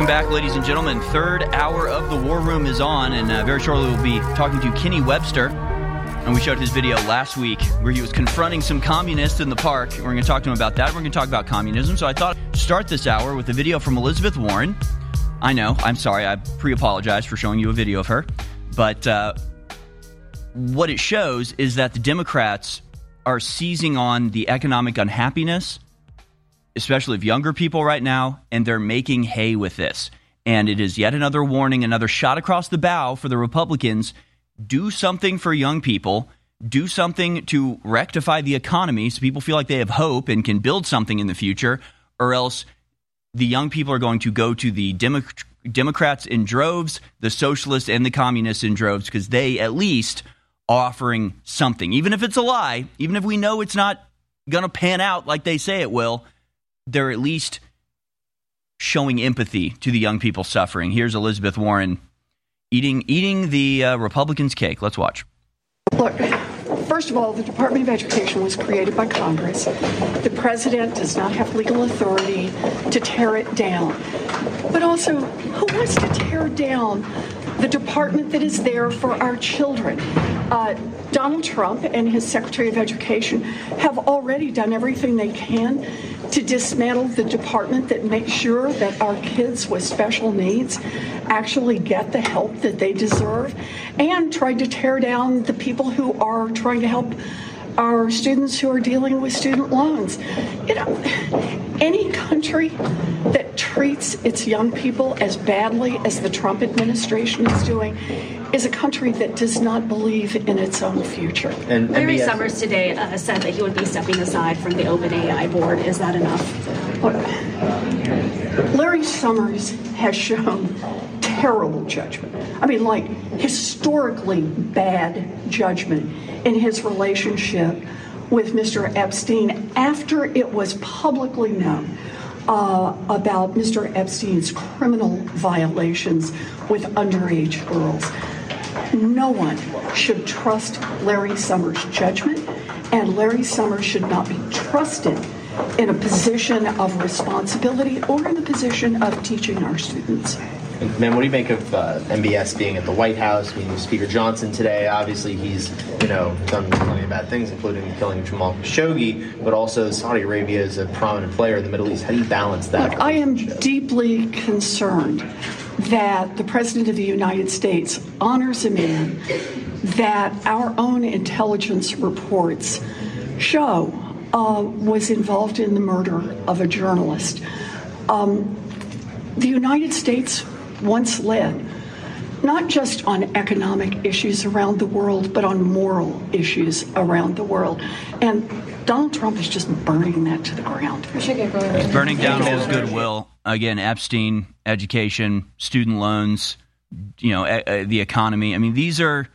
Welcome back, ladies and gentlemen. Third hour of the War Room is on, and very shortly we'll be talking to Kenny Webster. And we showed his video last week where he was confronting some communists in the park. We're going to talk to him about that. We're going to talk about communism. So I thought I'd start this hour with a video from Elizabeth Warren. I know, I'm sorry, I pre-apologize for showing you a video of her. But what it shows is that the Democrats are seizing on the economic unhappiness, especially of younger people right now, and they're making hay with this. And it is yet another warning, another shot across the bow for the Republicans. Do something for young people. Do something to rectify the economy so people feel like they have hope and can build something in the future, or else the young people are going to go to the Democrats in droves, the socialists and the communists in droves, because they at least are offering something. Even if it's a lie, even if we know it's not going to pan out like they say it will, they're at least showing empathy to the young people suffering. Here's Elizabeth Warren eating the Republicans' cake. Let's watch. Look, first of all, the Department of Education was created by Congress. The president does not have legal authority to tear it down. But also, who wants to tear down the department that is there for our children? Donald Trump and his Secretary of Education have already done everything they can to dismantle the department that makes sure that our kids with special needs actually get the help that they deserve, and tried to tear down the people who are trying to help our students who are dealing with student loans. You know, any country that treats its young people as badly as the Trump administration is doing is a country that does not believe in its own future. And Larry Summers today said that he would be stepping aside from the OpenAI board. Is that enough? Look, Larry Summers has shown terrible judgment. I mean, like, historically bad judgment in his relationship with Mr. Epstein after it was publicly known about Mr. Epstein's criminal violations with underage girls. No one should trust Larry Summers' judgment, and Larry Summers should not be trusted in a position of responsibility or in the position of teaching our students. Man, what do you make of MBS being at the White House, meeting with Speaker Johnson today? Obviously, he's done plenty of bad things, including killing Jamal Khashoggi, but also Saudi Arabia is a prominent player in the Middle East. How do you balance that? Look, I am deeply concerned that the President of the United States honors a man that our own intelligence reports show was involved in the murder of a journalist. The United States once led not just on economic issues around the world, but on moral issues around the world. And Donald Trump is just burning that to the ground. He's burning down his goodwill. Again, Epstein, education, student loans, the economy. I mean, these are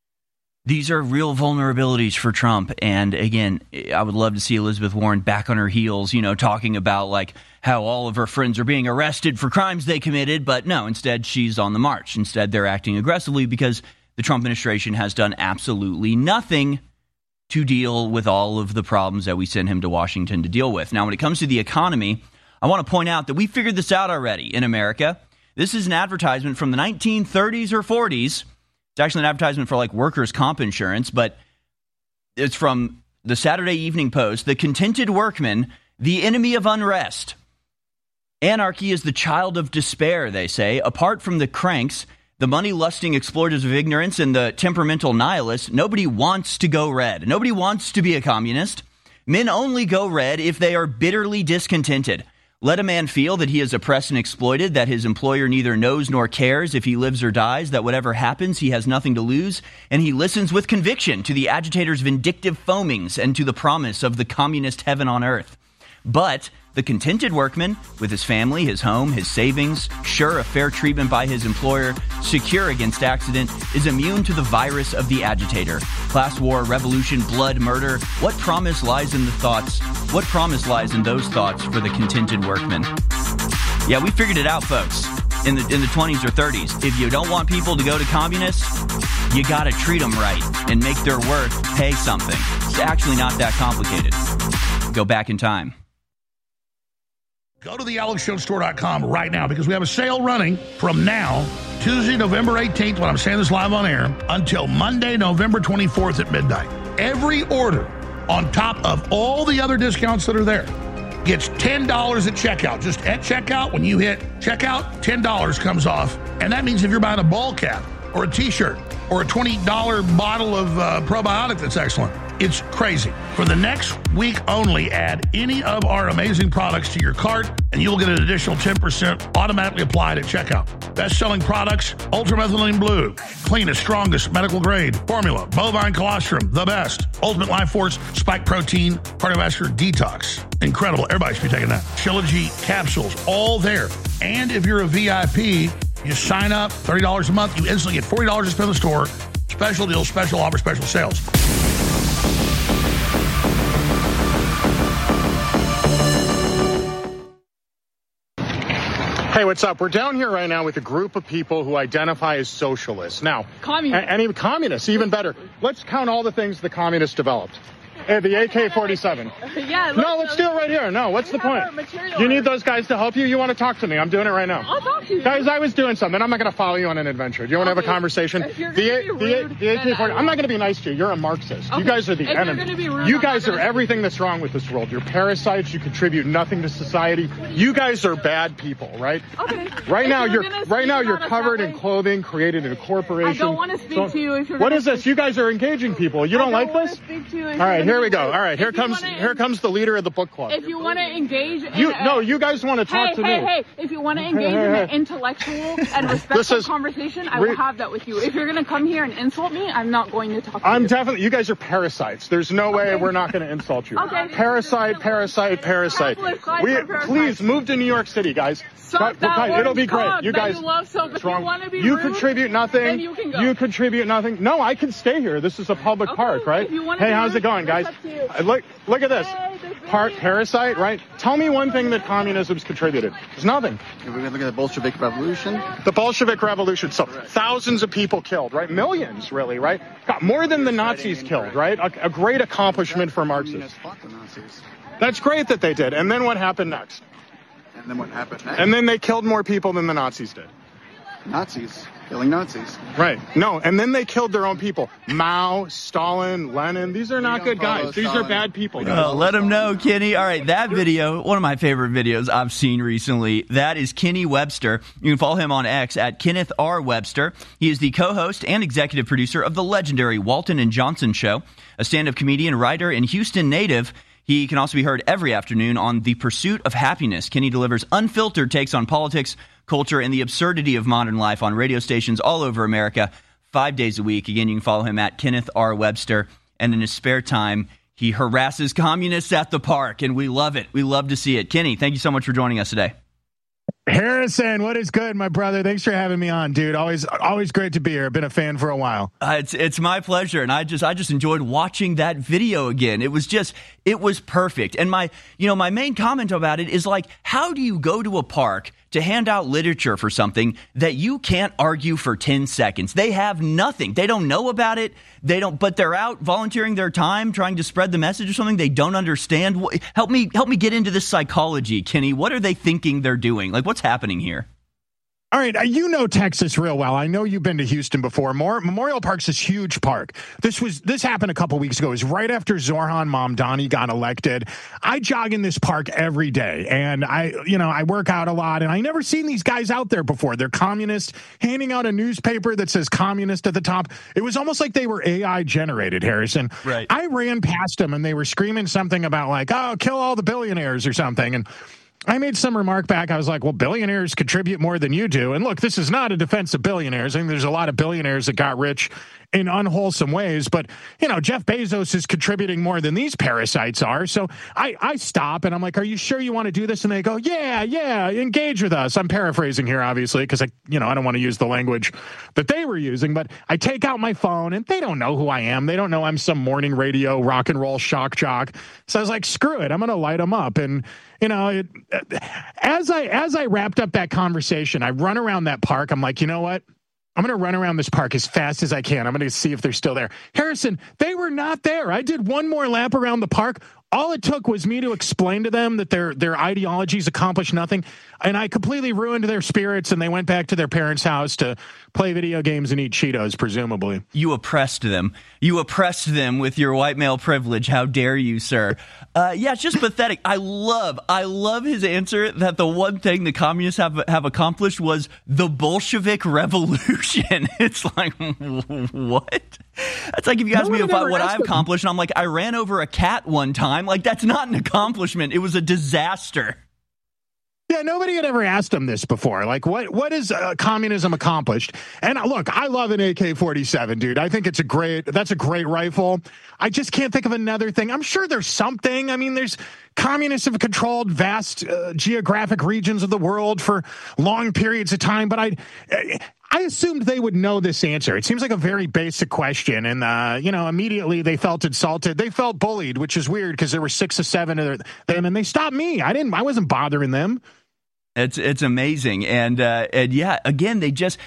real vulnerabilities for Trump. And again, I would love to see Elizabeth Warren back on her heels, talking about like how all of her friends are being arrested for crimes they committed. But no, instead, she's on the march. Instead, they're acting aggressively because the Trump administration has done absolutely nothing to deal with all of the problems that we send him to Washington to deal with. Now, when it comes to the economy, I want to point out that we figured this out already in America. This is an advertisement from the 1930s or 40s. It's actually an advertisement for like workers' comp insurance, but it's from the Saturday Evening Post. The contented workman, the enemy of unrest. Anarchy is the child of despair, they say. Apart from the cranks, the money-lusting exploiters of ignorance, and the temperamental nihilists, nobody wants to go red. Nobody wants to be a communist. Men only go red if they are bitterly discontented. Let a man feel that he is oppressed and exploited, that his employer neither knows nor cares if he lives or dies, that whatever happens, he has nothing to lose, and he listens with conviction to the agitator's vindictive foamings and to the promise of the communist heaven on earth. But the contented workman, with his family, his home, his savings, sure of fair treatment by his employer, secure against accident, is immune to the virus of the agitator. Class war, revolution, blood, murder. What promise lies in the thoughts? What promise lies in those thoughts for the contented workman? Yeah, we figured it out, folks. In the 20s or 30s, if you don't want people to go to communists, you got to treat them right and make their work pay something. It's actually not that complicated. Go back in time. Go to thealexjonesstore.com right now because we have a sale running from now, Tuesday, November 18th, when I'm saying this live on air, until Monday, November 24th at midnight. Every order on top of all the other discounts that are there gets $10 at checkout. Just at checkout, when you hit checkout, $10 comes off. And that means if you're buying a ball cap or a T-shirt or a $20 bottle of probiotic that's excellent, it's crazy. For the next week only, add any of our amazing products to your cart, and you'll get an additional 10% automatically applied at checkout. Best-selling products, Ultramethylene Blue, cleanest, strongest medical grade formula, bovine colostrum, the best, Ultimate Life Force, Spike Protein, Cardiovascular Detox. Incredible. Everybody should be taking that. Shilajit capsules, all there. And if you're a VIP, you sign up, $30 a month, you instantly get $40 to spend in the store. Special deals, special offers, special sales. Hey, what's up? We're down here right now with a group of people who identify as socialists. Now, any communists, even better. Let's count all the things the communists developed. The AK-47. Yeah. No, let's do it right here. No, what's the point? You need those guys to help you? You want to talk to me? I'm doing it right now. I'll talk to you. Guys, I was doing something. I'm not going to follow you on an adventure. Do you want to have a conversation? If you're gonna be rude, the AK-47. I'm not going to be nice to you. You're a Marxist. Okay. You guys are the enemy. You're gonna be rude, you guys are everything that's wrong with this world. You're parasites. You contribute nothing to society. You guys are bad people, right? Okay. Right now you're covered in clothing created in a corporation. I don't want to speak to you if you're. What is this? You guys are engaging people. You don't like this? All right, here we go. All right, here comes the leader of the book club. If you want to engage, you guys want to talk to me. Hey! If you want to engage in an intellectual and respectful conversation, I will have that with you. If you're going to come here and insult me, I'm not going to talk to you. You guys are parasites. There's no way we're not going to insult you. Okay. Parasite. Please move to New York City, guys. It'll be great. You guys. You contribute nothing. Then you can go. You contribute nothing. No, I can stay here. This is a public park, right? Hey, how's it going, guys? Look at this. Parasite, right? Tell me one thing that communism's contributed. There's nothing. We're going to look at the Bolshevik Revolution. The Bolshevik Revolution. So thousands of people killed, right? Millions, really, right? Got more than the Nazis killed, right? A great accomplishment for Marxists. That's great that they did. And then what happened next? And then they killed more people than the Nazis did. Nazis. Killing Nazis. Right. No, and then they killed their own people. Mao, Stalin, Lenin. These are not good guys. These are bad people. Let them know, Kenny. All right, that video, one of my favorite videos I've seen recently, that is Kenny Webster. You can follow him on X at Kenneth R. Webster. He is the co-host and executive producer of the legendary Walton and Johnson Show, a stand-up comedian, writer, and Houston native. He can also be heard every afternoon on The Pursuit of Happiness. Kenny delivers unfiltered takes on politics, culture, and the absurdity of modern life on radio stations all over America, 5 days a week. Again, you can follow him at Kenneth R. Webster. And in his spare time, he harasses communists at the park, and we love it. We love to see it. Kenny, thank you so much for joining us today. Harrison, what is good, my brother? Thanks for having me on, dude. Always great to be here. I've been a fan for a while. It's my pleasure, and I just enjoyed watching that video again. It was perfect. And my main comment about it is like, how do you go to a park to hand out literature for something that you can't argue for 10 seconds? They have nothing. They don't know about it. But they're out volunteering their time trying to spread the message or something they don't understand. Help me get into this psychology, Kenny. What are they thinking they're doing? Like, what's happening here? All right, you know Texas real well. I know you've been to Houston before. Memorial Park's this huge park. This happened a couple weeks ago. It was right after Zohran Mamdani got elected. I jog in this park every day, and I work out a lot, and I never seen these guys out there before. They're communists, handing out a newspaper that says communist at the top. It was almost like they were AI generated, Harrison. Right. I ran past them, and they were screaming something about like, oh, kill all the billionaires or something, and I made some remark back. I was like, well, billionaires contribute more than you do. And look, this is not a defense of billionaires. I think there's a lot of billionaires that got rich in unwholesome ways. But, Jeff Bezos is contributing more than these parasites are. So I stop and I'm like, are you sure you want to do this? And they go, yeah, engage with us. I'm paraphrasing here, obviously, because I don't want to use the language that they were using. But I take out my phone and they don't know who I am. They don't know I'm some morning radio rock and roll shock jock. So I was like, screw it. I'm going to light them up. And as I wrapped up that conversation, I run around that park. I'm like, you know what? I'm going to run around this park as fast as I can. I'm going to see if they're still there. Harrison, they were not there. I did one more lap around the park. All it took was me to explain to them that their ideologies accomplish nothing, and I completely ruined their spirits, and they went back to their parents' house to play video games and eat Cheetos, presumably. You oppressed them. You oppressed them with your white male privilege. How dare you, sir? Yeah, it's just pathetic. I love his answer that the one thing the communists have accomplished was the Bolshevik Revolution. It's like, what? That's like if you ask me about what I've accomplished, and I'm like, I ran over a cat one time. Like, that's not an accomplishment. It was a disaster. Yeah, nobody had ever asked him this before. Like, what is communism accomplished? And look, I love an AK-47, dude. I think that's a great rifle. I just can't think of another thing. I'm sure there's something. I mean, communists have controlled vast geographic regions of the world for long periods of time, but I assumed they would know this answer. It seems like a very basic question, and immediately they felt insulted. They felt bullied, which is weird because there were 6 or 7 of them, and they stopped me. I wasn't bothering them. It's amazing, and yeah, again, they just,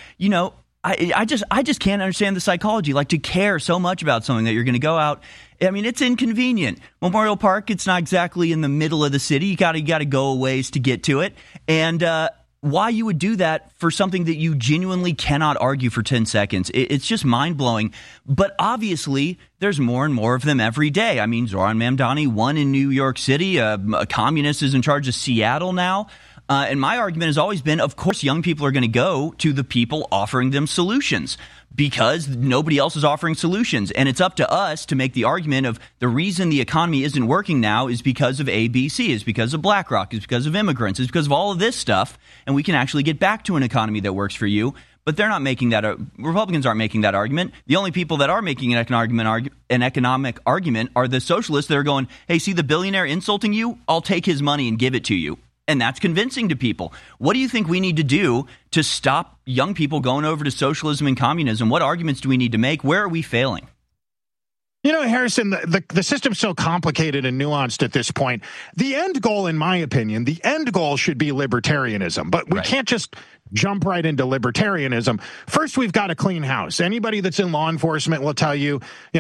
I just can't understand the psychology, like to care so much about something that you're going to go out. I mean, it's inconvenient. Memorial Park, it's not exactly in the middle of the city. You got to go a ways to get to it, and why you would do that for something that you genuinely cannot argue for 10 seconds. It's just mind-blowing. But obviously, there's more and more of them every day. I mean, Zoran Mamdani won in New York City. A communist is in charge of Seattle now. And my argument has always been, of course, young people are going to go to the people offering them solutions because nobody else is offering solutions. And it's up to us to make the argument of the reason the economy isn't working now is because of ABC, is because of BlackRock, is because of immigrants, is because of all of this stuff. And we can actually get back to an economy that works for you. But they're not making that. Republicans aren't making that argument. The only people that are making an economic argument are the socialists that are going, hey, see the billionaire insulting you? I'll take his money and give it to you. And that's convincing to people. What do you think we need to do to stop young people going over to socialism and communism? What arguments do we need to make? Where are we failing? Harrison, the system's so complicated and nuanced at this point. The end goal, in my opinion, should be libertarianism. But we can't just jump right into libertarianism. First, we've got to clean house. Anybody that's in law enforcement will tell you,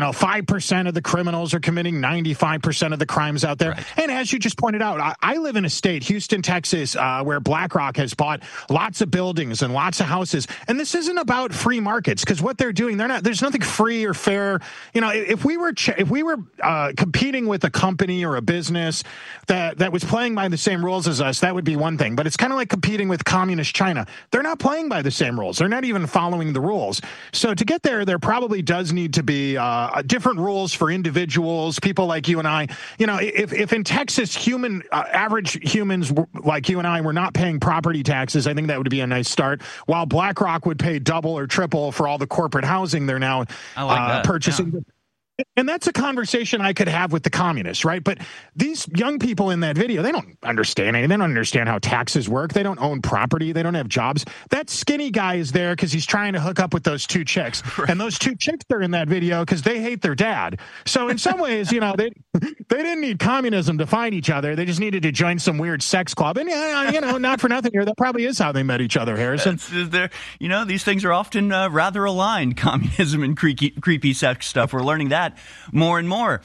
5% of the criminals are committing 95% of the crimes out there. Right. And as you just pointed out, I live in a state, Houston, Texas, where BlackRock has bought lots of buildings and lots of houses. And this isn't about free markets, because what they're doing, there's nothing free or fair. If we were competing with a company or a business that was playing by the same rules as us, that would be one thing. But it's kind of like competing with communist China. They're not playing by the same rules. They're not even following the rules. So to get there probably does need to be different rules for individuals, people like you and I. If in Texas, average humans like you and I were not paying property taxes, I think that would be a nice start. While BlackRock would pay double or triple for all the corporate housing they're now purchasing. Yeah. And that's a conversation I could have with the communists, right? But these young people in that video, they don't understand anything. They don't understand how taxes work. They don't own property. They don't have jobs. That skinny guy is there because he's trying to hook up with those 2 chicks. Right. And those 2 chicks are in that video because they hate their dad. So in some ways, they didn't need communism to find each other. They just needed to join some weird sex club. And, not for nothing here, that probably is how they met each other, Harrison. These things are often rather aligned, communism and creepy sex stuff. We're learning that more and more.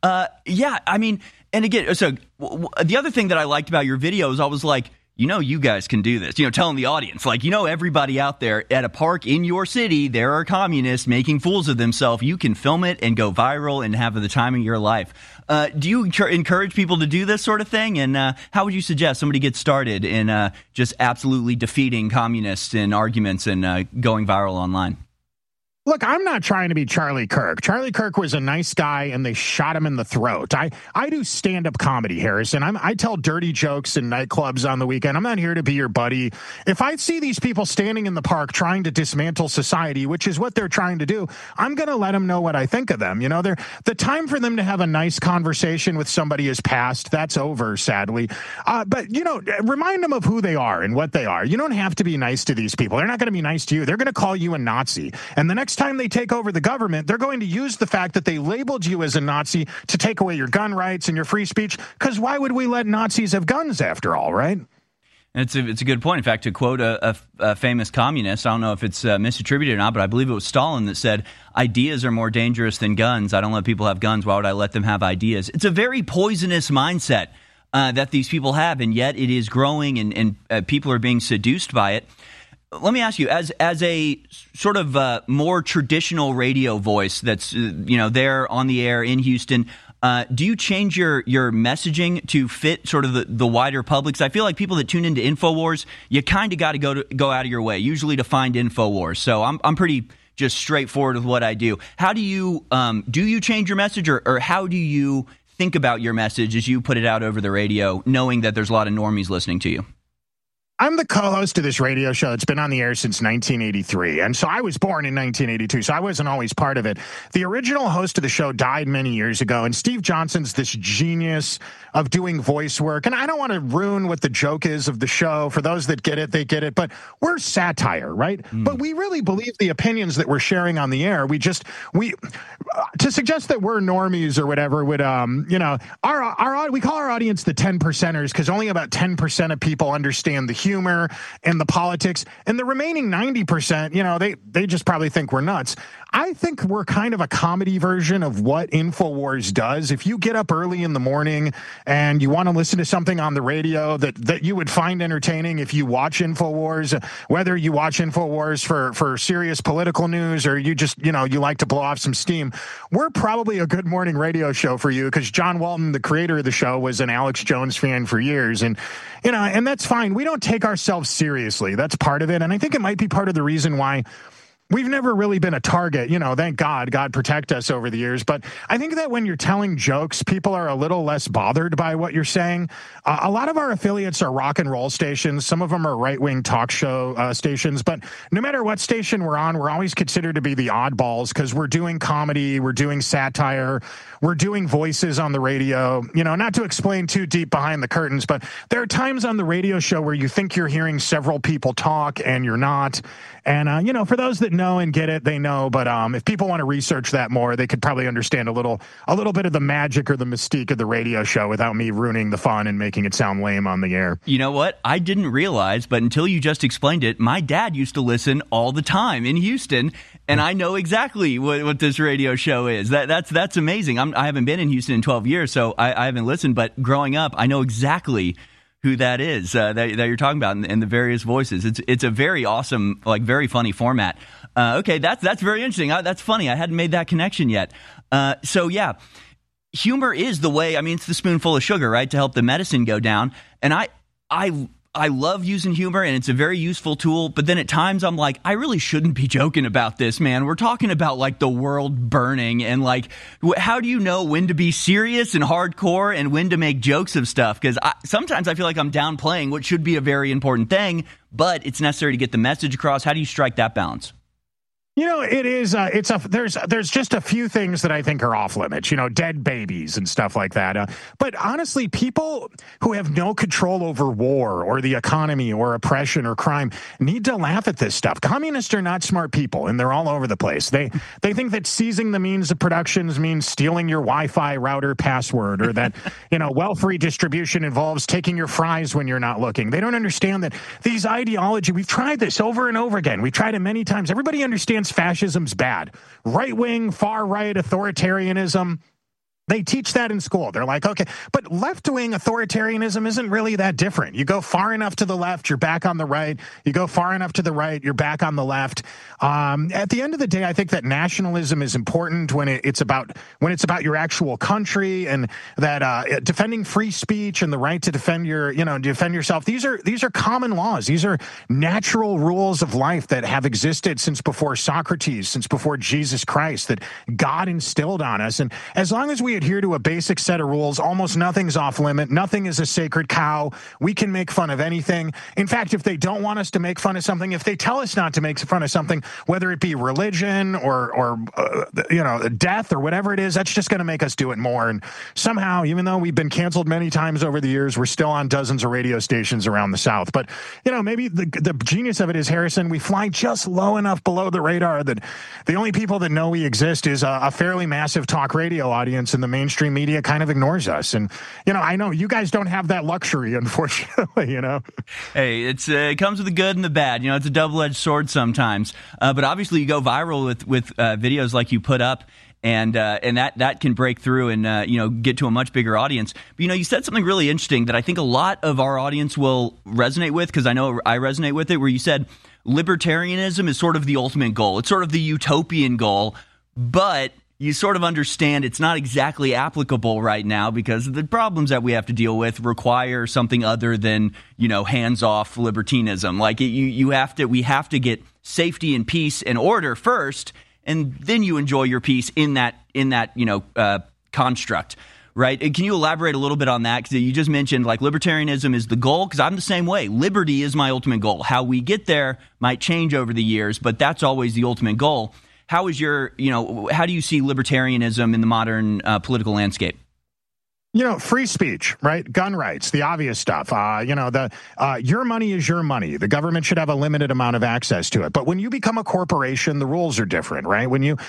And again, so the other thing that I liked about your video is I was like, you guys can do this, telling the audience, like, everybody out there at a park in your city, there are communists making fools of themselves. You can film it and go viral and have the time of your life. Do you encourage people to do this sort of thing? And how would you suggest somebody get started in just absolutely defeating communists in arguments and going viral online? Look, I'm not trying to be Charlie Kirk. Charlie Kirk was a nice guy, and they shot him in the throat. I do stand-up comedy, Harrison. I tell dirty jokes in nightclubs on the weekend. I'm not here to be your buddy. If I see these people standing in the park trying to dismantle society, which is what they're trying to do, I'm going to let them know what I think of them. The time for them to have a nice conversation with somebody is past. That's over, sadly. But remind them of who they are and what they are. You don't have to be nice to these people. They're not going to be nice to you. They're going to call you a Nazi. And the next time they take over the government, they're going to use the fact that they labeled you as a Nazi to take away your gun rights and your free speech, because why would we let Nazis have guns after all, right? It's a good point. In fact, to quote a famous communist, I don't know if it's misattributed or not, but I believe it was Stalin that said, ideas are more dangerous than guns. I don't let people have guns. Why would I let them have ideas? It's a very poisonous mindset that these people have, and yet it is growing, and people are being seduced by it. Let me ask you, as a sort of more traditional radio voice that's there on the air in Houston, do you change your messaging to fit sort of the wider public? 'Cause I feel like people that tune into InfoWars, you kind of got to go out of your way, usually to find InfoWars. So I'm pretty just straightforward with what I do. How do you change your message, or how do you think about your message as you put it out over the radio, knowing that there's a lot of normies listening to you? I'm the co-host of this radio show. It's been on the air since 1983. And so I was born in 1982, so I wasn't always part of it. The original host of the show died many years ago, and Steve Johnson's this genius of doing voice work. And I don't want to ruin what the joke is of the show. For those that get it, they get it. But we're satire, right? But we really believe the opinions that we're sharing on the air. To suggest that we're normies or whatever would, we call our audience the 10%ers because only about 10% of people understand the humor and the politics, and the remaining 90%, they just probably think we're nuts. I think we're kind of a comedy version of what InfoWars does. If you get up early in the morning and you want to listen to something on the radio that you would find entertaining if you watch InfoWars, whether you watch InfoWars for serious political news or you just, you like to blow off some steam, we're probably a good morning radio show for you, because John Walton, the creator of the show, was an Alex Jones fan for years. And, and that's fine. We don't take ourselves seriously. That's part of it. And I think it might be part of the reason why we've never really been a target. Thank God protect us over the years. But I think that when you're telling jokes, people are a little less bothered by what you're saying. A lot of our affiliates are rock and roll stations. Some of them are right-wing talk show stations. But no matter what station we're on, we're always considered to be the oddballs because we're doing comedy, we're doing satire, we're doing voices on the radio. Not to explain too deep behind the curtains, but there are times on the radio show where you think you're hearing several people talk and you're not. And, for those that know and get it, they know. But if people want to research that more, they could probably understand a little bit of the magic or the mystique of the radio show without me ruining the fun and making it sound lame on the air. You know what? I didn't realize, but until you just explained it, my dad used to listen all the time in Houston, and I know exactly what this radio show is. That's amazing. I haven't been in Houston in 12 years, so I haven't listened. But growing up, I know exactly who that is that you're talking about and the various voices. It's a very awesome, very funny format. Okay, that's very interesting. That's funny. I hadn't made that connection yet. So yeah, humor is the way. I mean, it's the spoonful of sugar, right, to help the medicine go down. And I love using humor, and it's a very useful tool. But then at times I'm like, I really shouldn't be joking about this, man. We're talking about the world burning, and how do you know when to be serious and hardcore and when to make jokes of stuff? Because sometimes I feel like I'm downplaying what should be a very important thing, but it's necessary to get the message across. How do you strike that balance? It is. There's just a few things that I think are off limits. Dead babies and stuff like that. But honestly, people who have no control over war or the economy or oppression or crime need to laugh at this stuff. Communists are not smart people, and they're all over the place. They think that seizing the means of productions means stealing your Wi-Fi router password, or that welfare distribution involves taking your fries when you're not looking. They don't understand that these ideology. We've tried this over and over again. We've tried it many times. Everybody understands fascism's bad. Right-wing, far-right authoritarianism, they teach that in school. They're like, okay, but left-wing authoritarianism isn't really that different. You go far enough to the left, you're back on the right. You go far enough to the right, you're back on the left. At the end of the day, I think that nationalism is important when it's about your actual country, and that defending free speech and the right to defend yourself. These are common laws. These are natural rules of life that have existed since before Socrates, since before Jesus Christ, that God instilled on us. And as long as we adhere to a basic set of rules, almost nothing's off limit. Nothing is a sacred cow. We can make fun of anything. In fact, if they don't want us to make fun of something, if they tell us not to make fun of something, whether it be religion or death or whatever it is, that's just going to make us do it more. And somehow, even though we've been canceled many times over the years, we're still on dozens of radio stations around the South. But, maybe the genius of it is, Harrison, we fly just low enough below the radar that the only people that know we exist is a fairly massive talk radio audience, and the mainstream media kind of ignores us. And, I know you guys don't have that luxury, unfortunately, Hey, it comes with the good and the bad. It's a double-edged sword sometimes. But obviously you go viral with videos like you put up, and that can break through and get to a much bigger audience. But you said something really interesting that I think a lot of our audience will resonate with, because I know I resonate with it, where you said libertarianism is sort of the ultimate goal. It's sort of the utopian goal, but you sort of understand it's not exactly applicable right now because the problems that we have to deal with require something other than, hands-off libertinism. Like we have to get safety and peace and order first, and then you enjoy your peace in that construct. Right? Can you elaborate a little bit on that? Because you just mentioned like libertarianism is the goal, because I'm the same way. Liberty is my ultimate goal. How we get there might change over the years, but that's always the ultimate goal. How is how do you see libertarianism in the modern political landscape? Free speech, right? Gun rights, the obvious stuff. Your money is your money. The government should have a limited amount of access to it. But when you become a corporation, the rules are different, right?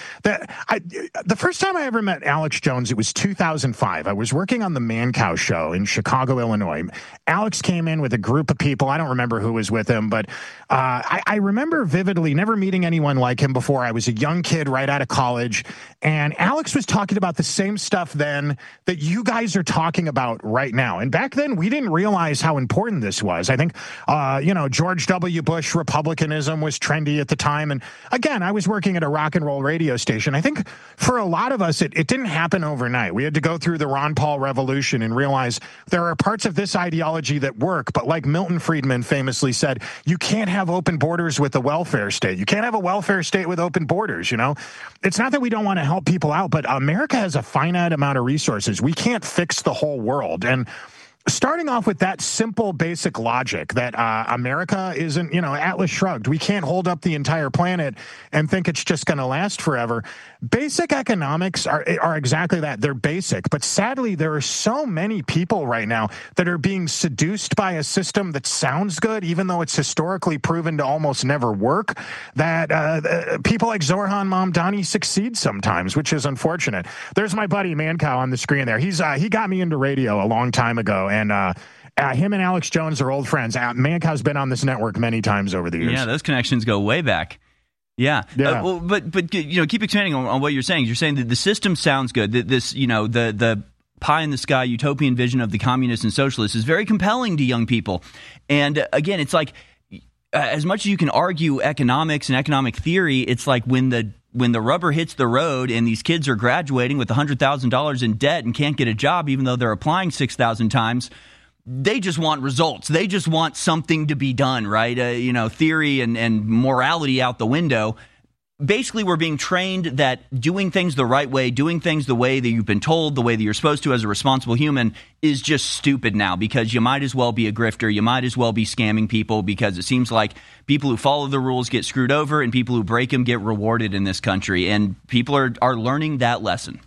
The first time I ever met Alex Jones, it was 2005. I was working on the Mancow Show in Chicago, Illinois. Alex came in with a group of people. I don't remember who was with him, but I remember vividly never meeting anyone like him before. I was a young kid right out of college, and Alex was talking about the same stuff then that you guys are talking about right now. And back then, we didn't realize how important this was. I think, George W. Bush Republicanism was trendy at the time. And again, I was working at a rock and roll radio station. I think for a lot of us, it didn't happen overnight. We had to go through the Ron Paul revolution and realize there are parts of this ideology that work. But like Milton Friedman famously said, you can't have open borders with a welfare state. You can't have a welfare state with open borders, It's not that we don't want to help people out, but America has a finite amount of resources. We can't fix the whole world. And starting off with that simple, basic logic that America isn't, Atlas shrugged. We can't hold up the entire planet and think it's just going to last forever. Basic economics are exactly that. They're basic. But sadly, there are so many people right now that are being seduced by a system that sounds good, even though it's historically proven to almost never work, that people like Zoran Mamdani succeed sometimes, which is unfortunate. There's my buddy Mancow on the screen there. He got me into radio a long time ago. And him and Alex Jones are old friends. Mancow's been on this network many times over the years. Yeah, those connections go way back. Yeah. But keep expanding on what you're saying. You're saying that the system sounds good. That this, the pie in the sky utopian vision of the communists and socialists is very compelling to young people. And again, it's like as much as you can argue economics and economic theory, it's like when the rubber hits the road and these kids are graduating with $100,000 in debt and can't get a job even though they're applying 6,000 times, they just want results. They just want something to be done, right? Theory and morality out the window. Basically, we're being trained that doing things the right way, doing things the way that you've been told, the way that you're supposed to as a responsible human is just stupid now, because you might as well be a grifter. You might as well be scamming people, because it seems like people who follow the rules get screwed over and people who break them get rewarded in this country. And people are learning that lesson.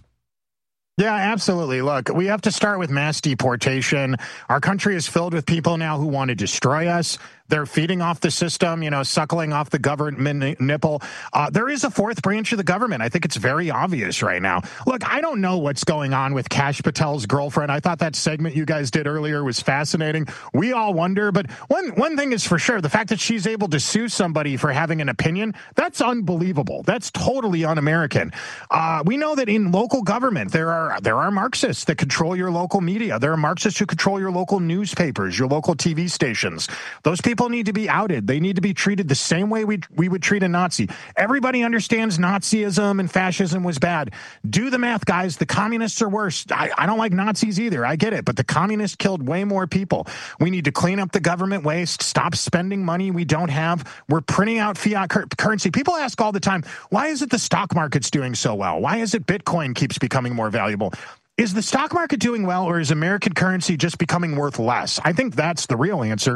Yeah, absolutely. Look, we have to start with mass deportation. Our country is filled with people now who want to destroy us. They're feeding off the system, suckling off the government nipple. There is a fourth branch of the government. I think it's very obvious right now. Look, I don't know what's going on with Kash Patel's girlfriend. I thought that segment you guys did earlier was fascinating. We all wonder, but one thing is for sure, the fact that she's able to sue somebody for having an opinion, that's unbelievable. That's totally un-American. We know that in local government, there are Marxists that control your local media. There are Marxists who control your local newspapers, your local TV stations. Those people need to be outed. They need to be treated the same way we would treat a Nazi. Everybody understands Nazism and fascism was bad. Do the math, guys. The communists are worse. I don't like Nazis either. I get it. But the communists killed way more people. We need to clean up the government waste, stop spending money we don't have. We're printing out fiat currency. People ask all the time, why is it the stock market's doing so well? Why is it Bitcoin keeps becoming more valuable? Is the stock market doing well, or is American currency just becoming worth less? I think that's the real answer.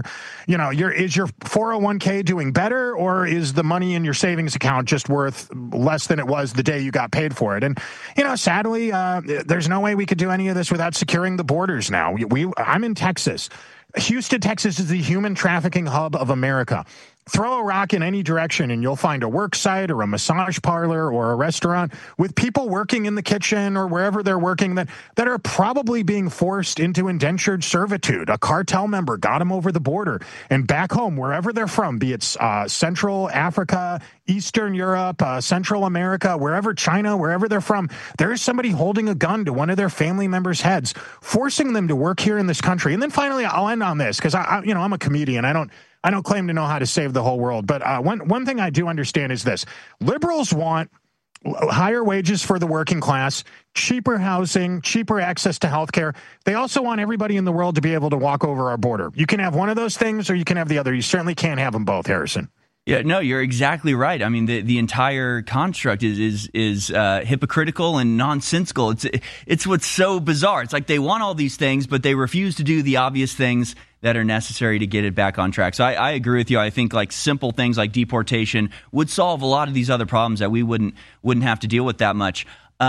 Is your 401k doing better, or is the money in your savings account just worth less than it was the day you got paid for it? And, sadly, there's no way we could do any of this without securing the borders now. I'm in Texas. Houston, Texas is the human trafficking hub of America. Throw a rock in any direction and you'll find a work site or a massage parlor or a restaurant with people working in the kitchen or wherever they're working that are probably being forced into indentured servitude. A cartel member got them over the border, and back home, wherever they're from, be it Central Africa, Eastern Europe, Central America, wherever, China, wherever they're from, there is somebody holding a gun to one of their family members' heads, forcing them to work here in this country. And then finally, I'll end on this because I'm a comedian. I don't claim to know how to save the whole world, but one thing I do understand is this. Liberals want higher wages for the working class, cheaper housing, cheaper access to health care. They also want everybody in the world to be able to walk over our border. You can have one of those things or you can have the other. You certainly can't have them both, Harrison. Yeah, no, you're exactly right. I mean, the entire construct is hypocritical and nonsensical. It's what's so bizarre. It's like they want all these things, but they refuse to do the obvious things that are necessary to get it back on track. So I agree with you. I think like simple things like deportation would solve a lot of these other problems that we wouldn't have to deal with that much.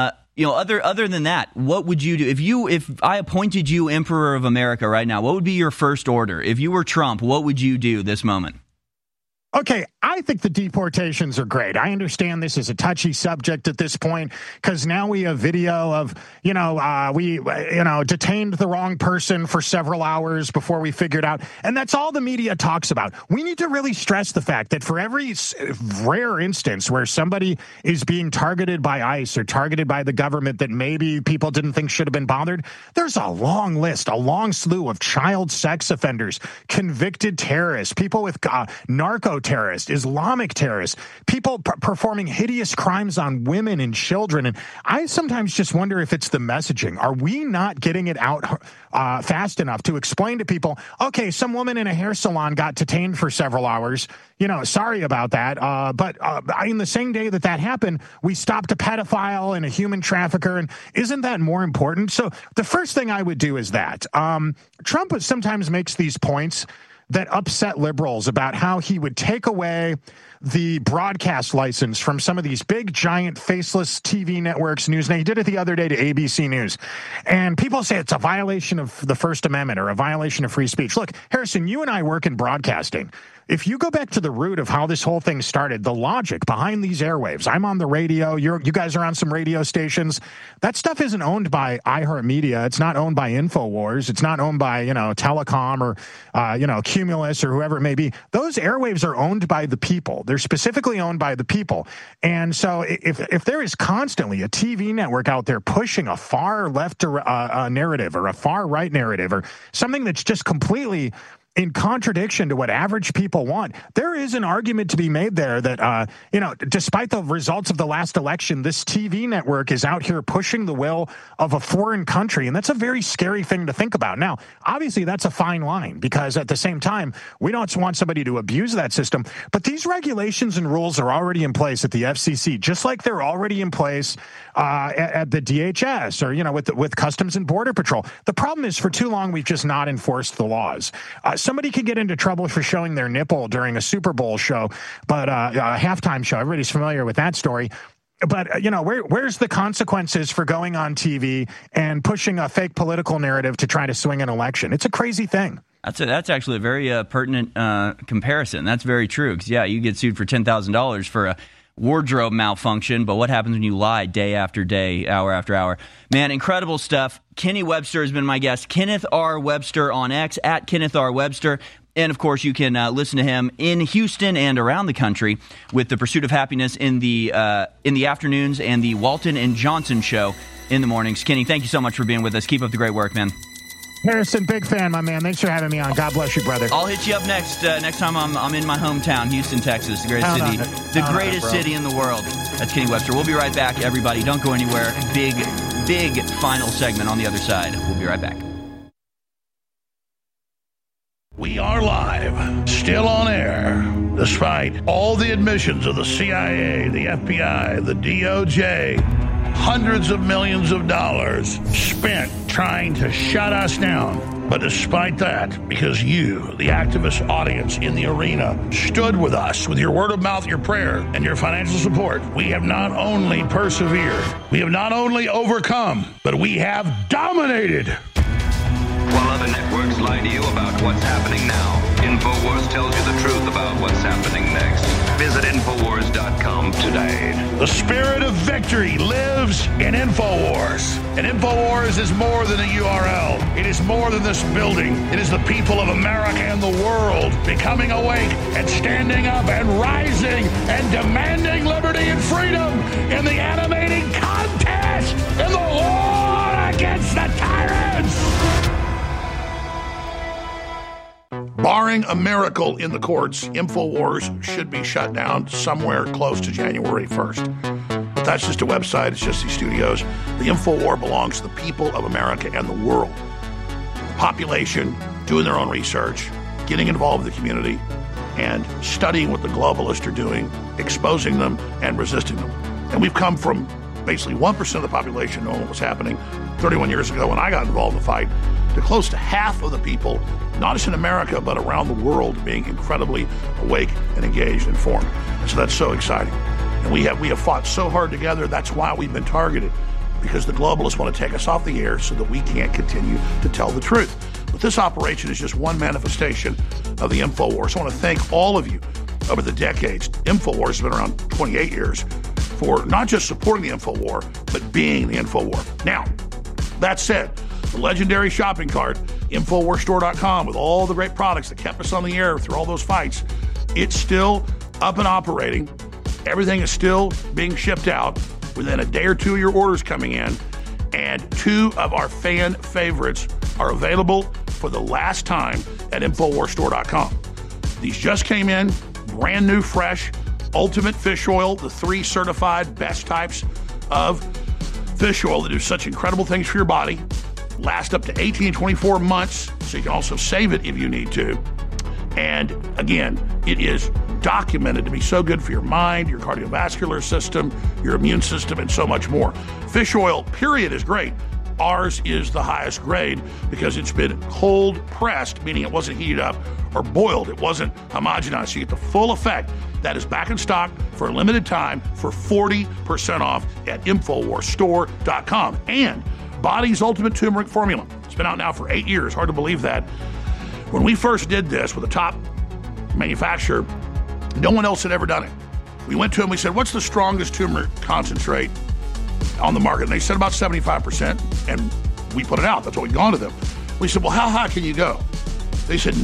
Other than that, what would you do if I appointed you Emperor of America right now? What would be your first order? If you were Trump, what would you do this moment? Okay, I think the deportations are great. I understand this is a touchy subject at this point because now we have video of, we detained the wrong person for several hours before we figured out. And that's all the media talks about. We need to really stress the fact that for every rare instance where somebody is being targeted by ICE or targeted by the government that maybe people didn't think should have been bothered, there's a long list, a long slew of child sex offenders, convicted terrorists, people with narco terrorists, Islamic terrorists, people performing hideous crimes on women and children. And I sometimes just wonder if it's the messaging. Are we not getting it out fast enough to explain to people, okay, some woman in a hair salon got detained for several hours. Sorry about that. But in the same day that happened, we stopped a pedophile and a human trafficker. And isn't that more important? So the first thing I would do is that. Trump sometimes makes these points that upset liberals about how he would take away the broadcast license from some of these big, giant, faceless TV networks, news. Now, he did it the other day to ABC News. And people say it's a violation of the First Amendment or a violation of free speech. Look, Harrison, you and I work in broadcasting. If you go back to the root of how this whole thing started, the logic behind these airwaves, I'm on the radio, you guys are on some radio stations. That stuff isn't owned by iHeartMedia. It's not owned by InfoWars. It's not owned by, Telecom or, Cumulus or whoever it may be. Those airwaves are owned by the people. They're specifically owned by the people. And so if there is constantly a TV network out there pushing a far left narrative or a far right narrative or something that's just completely in contradiction to what average people want, there is an argument to be made there that, despite the results of the last election, this TV network is out here pushing the will of a foreign country. And that's a very scary thing to think about. Now, obviously, that's a fine line because at the same time, we don't want somebody to abuse that system. But these regulations and rules are already in place at the FCC, just like they're already in place at the DHS or, with Customs and Border Patrol. The problem is for too long, we've just not enforced the laws. Somebody could get into trouble for showing their nipple during a Super Bowl show, but a halftime show. Everybody's familiar with that story. But, where's the consequences for going on TV and pushing a fake political narrative to try to swing an election? It's a crazy thing. That's actually a very pertinent comparison. That's very true. Because, you get sued for $10,000 for a wardrobe malfunction, but what happens when you lie day after day, hour after hour? Man, incredible stuff. Kenny Webster has been my guest. Kenneth R. Webster on X, at Kenneth R. Webster. And, of course, you can listen to him in Houston and around the country with The Pursuit of Happiness in the afternoons and the Walton and Johnson Show in the mornings. Kenny, thank you so much for being with us. Keep up the great work, man. Harrison, big fan, my man. Thanks for having me on. God bless you, brother. I'll hit you up next time I'm in my hometown, Houston, Texas, the greatest city, the greatest city in the world. That's Kenny Webster. We'll be right back, everybody. Don't go anywhere. Big final segment on the other side. We'll be right back. We are live, still on air, despite all the admissions of the CIA, the FBI, the DOJ, hundreds of millions of dollars spent trying to shut us down. But despite that, because you, the activist audience in the arena, stood with us with your word of mouth, your prayer, and your financial support, we have not only persevered, we have not only overcome, but we have dominated. While other networks lie to you about what's happening now, InfoWars tells you the truth about what's happening today. The spirit of victory lives in InfoWars. And InfoWars is more than a URL. It is more than this building. It is the people of America and the world becoming awake and standing up and rising and demanding liberty and freedom in the animating contest in the war against the tyrants. Barring a miracle in the courts, InfoWars should be shut down somewhere close to January 1st. But that's just a website. It's just these studios. The InfoWar belongs to the people of America and the world. The population doing their own research, getting involved with the community, and studying what the globalists are doing, exposing them, and resisting them. And we've come from basically 1% of the population knowing what was happening 31 years ago when I got involved in the fight, to close to half of the people, not just in America, but around the world, being incredibly awake and engaged and informed. And so that's so exciting. And we have fought so hard together. That's why we've been targeted, because the globalists want to take us off the air so that we can't continue to tell the truth. But this operation is just one manifestation of the InfoWars. So I want to thank all of you over the decades. InfoWars has been around 28 years for not just supporting the InfoWar, but being the InfoWar. Now, that said, the legendary shopping cart, InfoWarsStore.com, with all the great products that kept us on the air through all those fights, it's still up and operating. Everything is still being shipped out within a day or two of your orders coming in. And 2 of our fan favorites are available for the last time at InfoWarsStore.com. These just came in, brand new, fresh, Ultimate Fish Oil, the 3 certified best types of fish oil that do such incredible things for your body. Last up to 18 and 24 months, so you can also save it if you need to. And again, it is documented to be so good for your mind, your cardiovascular system, your immune system, and so much more. Fish oil, period, is great. Ours is the highest grade because it's been cold pressed, meaning it wasn't heated up or boiled. It wasn't homogenized. So you get the full effect. That is back in stock for a limited time for 40% off at InfoWarsStore.com. And Body's Ultimate Turmeric Formula. It's been out now for 8 years. Hard to believe that. When we first did this with a top manufacturer, no one else had ever done it. We went to them, we said, what's the strongest turmeric concentrate on the market? And they said about 75%, and we put it out. That's what we'd gone to them. We said, well, how high can you go? They said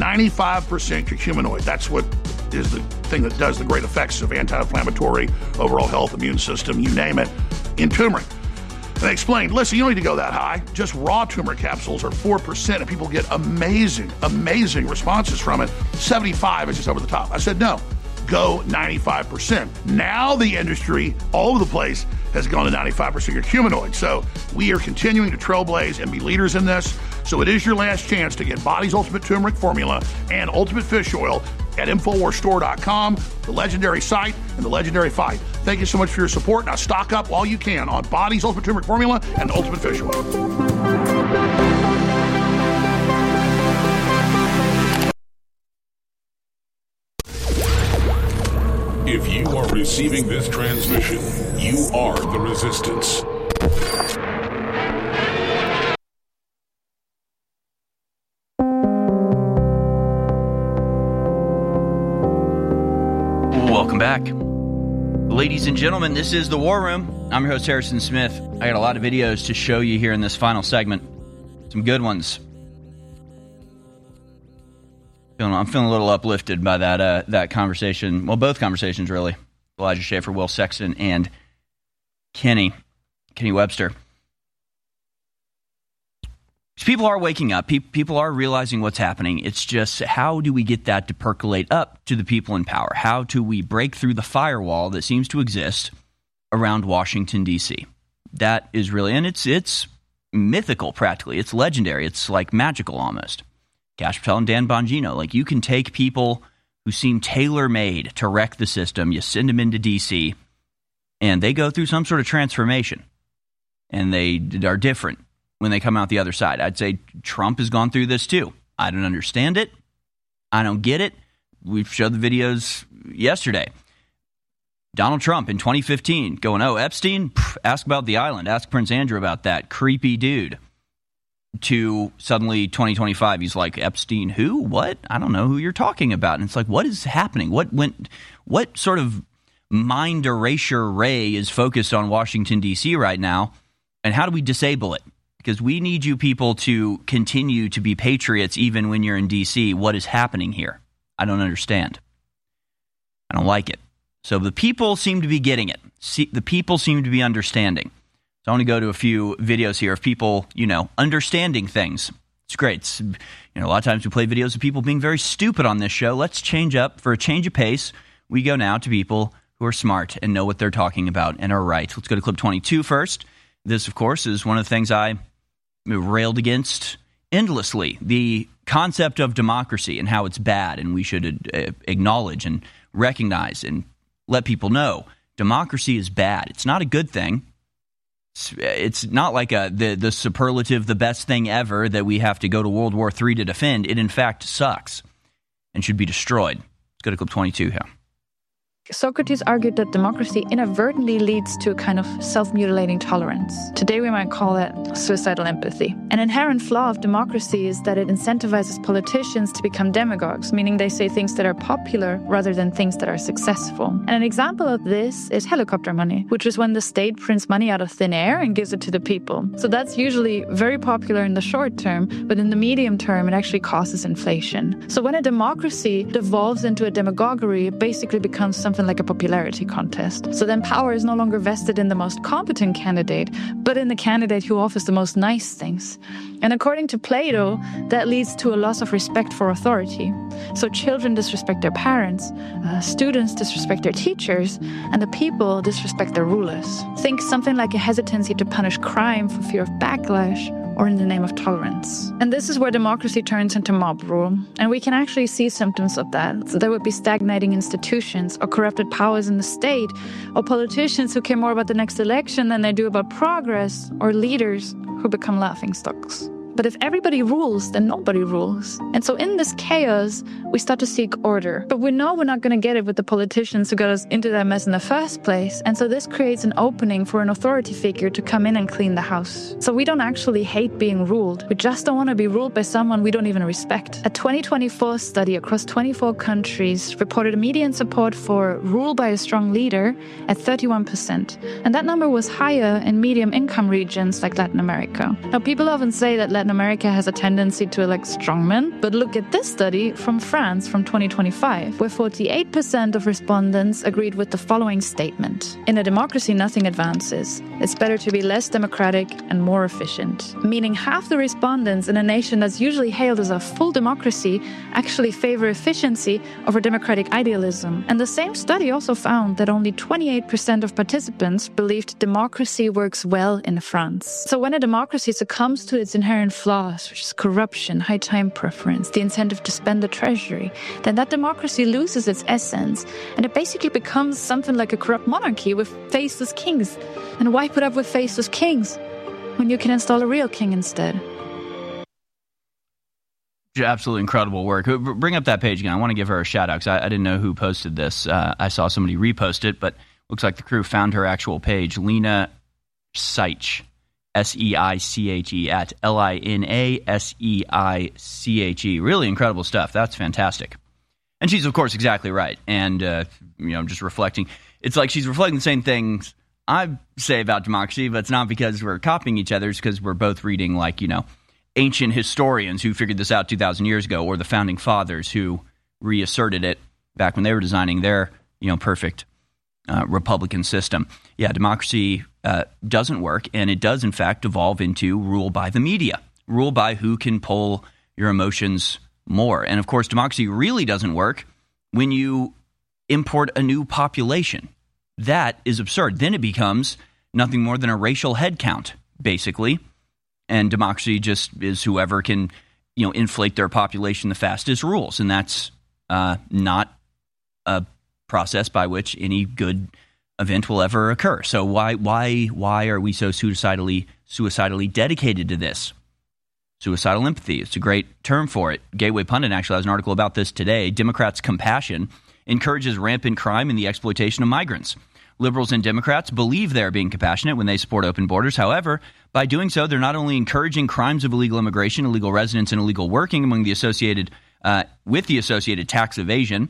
95% curcuminoid. That's what is the thing that does the great effects of anti-inflammatory, overall health, immune system, you name it, in turmeric. And they explained, listen, you don't need to go that high. Just raw turmeric capsules are 4%, and people get amazing, amazing responses from it. 75 is just over the top. I said, no, go 95%. Now the industry, all over the place, has gone to 95% curcuminoid. So we are continuing to trailblaze and be leaders in this. So it is your last chance to get Body's Ultimate Turmeric Formula and Ultimate Fish Oil at InfoWarsStore.com, the legendary site and the legendary fight. Thank you so much for your support. Now stock up while you can on Body's Ultimate Turmeric Formula and Ultimate Fish Oil. If you are receiving this transmission, you are the resistance. Welcome back. Ladies and gentlemen, this is The War Room. I'm your host, Harrison Smith. I got a lot of videos to show you here in this final segment. Some good ones. I'm feeling a little uplifted by that conversation. Well, both conversations, really. Elijah Schaffer, Will Sexton, and Kenny Webster. People are waking up. People are realizing what's happening. It's just, how do we get that to percolate up to the people in power? How do we break through the firewall that seems to exist around Washington, D.C.? That is really, and it's mythical practically. It's legendary. It's like magical almost. Kash Patel and Dan Bongino. Like, you can take people who seem tailor-made to wreck the system, you send them into D.C., and they go through some sort of transformation. And they are different when they come out the other side. I'd say Trump has gone through this too. I don't understand it. I don't get it. We showed the videos yesterday. Donald Trump in 2015 going, oh, Epstein? Ask about the island. Ask Prince Andrew about that. Creepy dude. To suddenly 2025, he's like, Epstein who? What? I don't know who you're talking about. And it's like, what is happening? What sort of mind erasure ray is focused on Washington, D.C. right now. And how do we disable it? Because we need you people to continue to be patriots even when you're in D.C. What is happening here? I don't understand. I don't like it. So the people seem to be getting it. The people seem to be understanding. So I want to go to a few videos here of people, understanding things. It's great. A lot of times we play videos of people being very stupid on this show. Let's change up. For a change of pace, we go now to people who are smart and know what they're talking about and are right. Let's go to clip 22 first. This, of course, is one of the things I railed against endlessly. The concept of democracy and how it's bad, and we should acknowledge and recognize and let people know democracy is bad. It's not a good thing. It's not like the superlative, the best thing ever that we have to go to World War III to defend. It, in fact, sucks and should be destroyed. Let's go to clip 22 here. Socrates argued that democracy inadvertently leads to a kind of self-mutilating tolerance. Today we might call it suicidal empathy. An inherent flaw of democracy is that it incentivizes politicians to become demagogues, meaning they say things that are popular rather than things that are successful. And an example of this is helicopter money, which is when the state prints money out of thin air and gives it to the people. So that's usually very popular in the short term, but in the medium term it actually causes inflation. So when a democracy devolves into a demagoguery, it basically becomes something like a popularity contest. So then power is no longer vested in the most competent candidate, but in the candidate who offers the most nice things. And according to Plato, that leads to a loss of respect for authority. So children disrespect their parents, students disrespect their teachers, and the people disrespect their rulers. Think something like a hesitancy to punish crime for fear of backlash, or in the name of tolerance. And this is where democracy turns into mob rule. And we can actually see symptoms of that. So there would be stagnating institutions or corrupted powers in the state, or politicians who care more about the next election than they do about progress, or leaders who become laughingstocks. But if everybody rules, then nobody rules. And so in this chaos, we start to seek order. But we know we're not going to get it with the politicians who got us into that mess in the first place. And so this creates an opening for an authority figure to come in and clean the house. So we don't actually hate being ruled. We just don't want to be ruled by someone we don't even respect. A 2024 study across 24 countries reported a median support for rule by a strong leader at 31%. And that number was higher in medium income regions like Latin America. Now, people often say that Latin America has a tendency to elect strongmen, but look at this study from France from 2025, where 48% of respondents agreed with the following statement. In a democracy, nothing advances. It's better to be less democratic and more efficient. Meaning half the respondents in a nation that's usually hailed as a full democracy actually favor efficiency over democratic idealism. And the same study also found that only 28% of participants believed democracy works well in France. So when a democracy succumbs to its inherent flaws, which is corruption, high time preference, the incentive to spend the treasury, then that democracy loses its essence, and it basically becomes something like a corrupt monarchy with faceless kings. And why put up with faceless kings when you can install a real king instead? Absolutely incredible work. Bring up that page again. I want to give her a shout out because I didn't know who posted this. I saw somebody repost it, but looks like the crew found her actual page. Lena Seiche. Seiche at LINASEICHE. Really incredible stuff. That's fantastic. And she's, of course, exactly right. And, just reflecting. It's like she's reflecting the same things I say about democracy, but it's not because we're copying each other. It's because we're both reading, ancient historians who figured this out 2,000 years ago, or the founding fathers who reasserted it back when they were designing their, perfect Republican system. Yeah, democracy doesn't work, and it does, in fact, evolve into rule by the media, rule by who can pull your emotions more. And, of course, democracy really doesn't work when you import a new population. That is absurd. Then it becomes nothing more than a racial head count, basically, and democracy just is whoever can, inflate their population the fastest rules, and that's not a process by which any good event will ever occur. So why are we so suicidally dedicated to this? Suicidal empathy. It's a great term for it. Gateway Pundit actually has an article about this today. Democrats' compassion encourages rampant crime and the exploitation of migrants. Liberals and Democrats believe they're being compassionate when they support open borders. However, by doing so, they're not only encouraging crimes of illegal immigration, illegal residence, and illegal working among the associated with the associated tax evasion.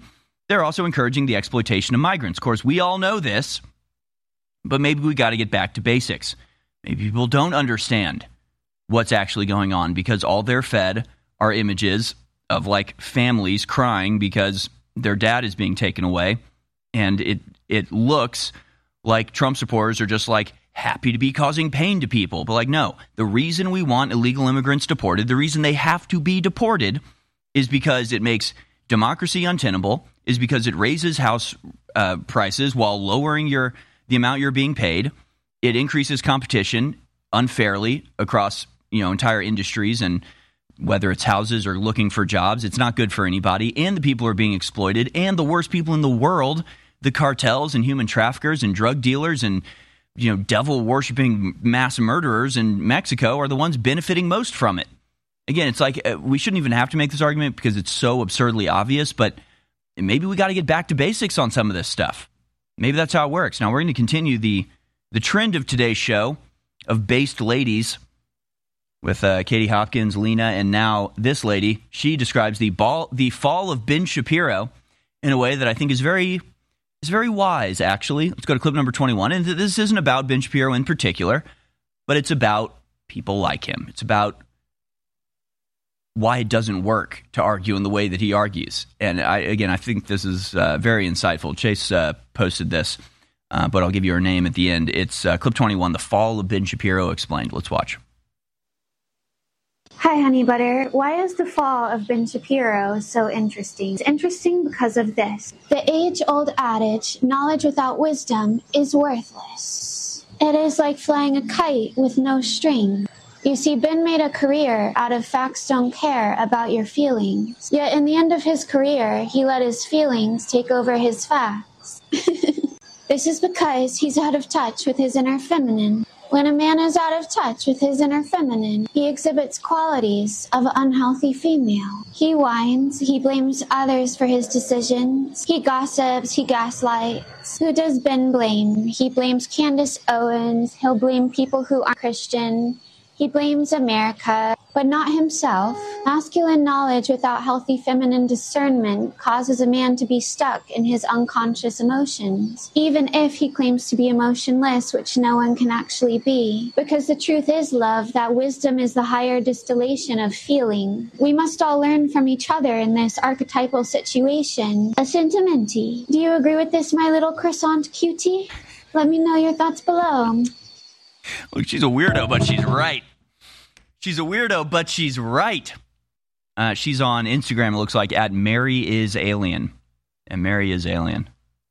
they're also encouraging the exploitation of migrants. Of course, we all know this, but maybe we got to get back to basics. Maybe people don't understand what's actually going on because all they're fed are images of like families crying because their dad is being taken away. And it looks like Trump supporters are just like happy to be causing pain to people. But like, no, the reason we want illegal immigrants deported, the reason they have to be deported is because it makes democracy untenable, is because it raises house prices while lowering the amount you're being paid. It increases competition unfairly across, entire industries, and whether it's houses or looking for jobs, it's not good for anybody. And the people are being exploited, and the worst people in the world, the cartels and human traffickers and drug dealers and devil worshipping mass murderers in Mexico are the ones benefiting most from it. Again, it's like we shouldn't even have to make this argument because it's so absurdly obvious, but maybe we got to get back to basics on some of this stuff. Maybe that's how it works. Now, we're going to continue the trend of today's show of based ladies with Katie Hopkins, Lena, and now this lady. She describes the fall of Ben Shapiro in a way that I think is very wise, actually. Let's go to clip number 21. And this isn't about Ben Shapiro in particular, but it's about people like him. It's about why it doesn't work to argue in the way that he argues. And I think this is very insightful. Chase posted this, but I'll give you her name at the end. It's clip 21, the fall of Ben Shapiro explained. Let's watch. Hi, Honey Butter. Why is the fall of Ben Shapiro so interesting? It's interesting because of this. The age-old adage, knowledge without wisdom is worthless. It is like flying a kite with no string. You see, Ben made a career out of facts don't care about your feelings. Yet in the end of his career, he let his feelings take over his facts. This is because he's out of touch with his inner feminine. When a man is out of touch with his inner feminine, he exhibits qualities of an unhealthy female. He whines, he blames others for his decisions, he gossips, he gaslights. Who does Ben blame? He blames Candace Owens, he'll blame people who aren't Christian, he blames America, but not himself. Masculine knowledge without healthy feminine discernment causes a man to be stuck in his unconscious emotions, even if he claims to be emotionless, which no one can actually be. Because the truth is, love, that wisdom is the higher distillation of feeling. We must all learn from each other in this archetypal situation. A sentimenty. Do you agree with this, my little croissant cutie? Let me know your thoughts below. Look, she's a weirdo, but she's right. She's a weirdo, but she's right. She's on Instagram, it looks like, at @MaryIsAlien. And Mary is Alien.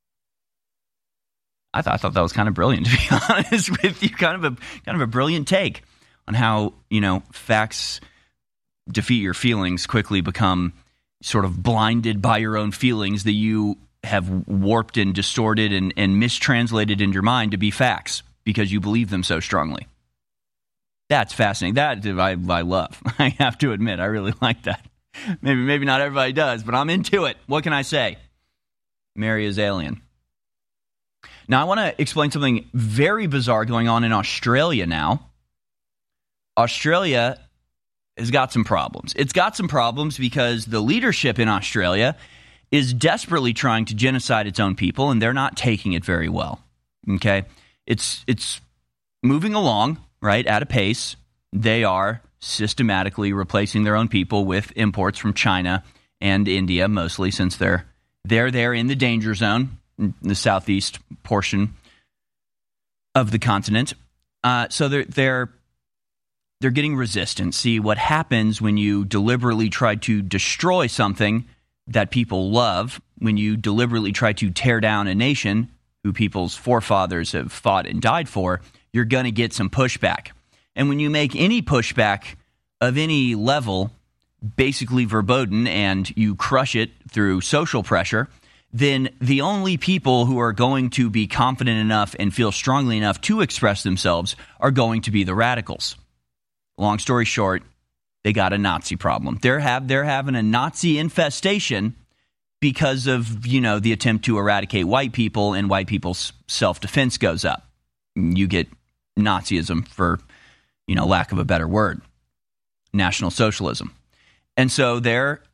I thought that was kind of brilliant, to be honest with you. Kind of a brilliant take on how, facts defeat your feelings, quickly become sort of blinded by your own feelings that you have warped and distorted and mistranslated in your mind to be facts because you believe them so strongly. That's fascinating. That I love. I have to admit, I really like that. Maybe not everybody does, but I'm into it. What can I say? Mary is Alien. Now, I want to explain something very bizarre going on in Australia now. Australia has got some problems. It's got some problems because the leadership in Australia is desperately trying to genocide its own people, and they're not taking it very well. Okay? It's moving along, right, at a pace. They are systematically replacing their own people with imports from China and India, mostly, since they're there in the danger zone, in the southeast portion of the continent. So they're getting resistance. See, what happens when you deliberately try to destroy something that people love, when you deliberately try to tear down a nation who people's forefathers have fought and died for, you're going to get some pushback. And when you make any pushback of any level basically verboten and you crush it through social pressure, then the only people who are going to be confident enough and feel strongly enough to express themselves are going to be the radicals. Long story short, they got a Nazi problem. They're having a Nazi infestation because of, the attempt to eradicate white people, and white people's self-defense goes up. You get Nazism, for, lack of a better word, National Socialism. And so they're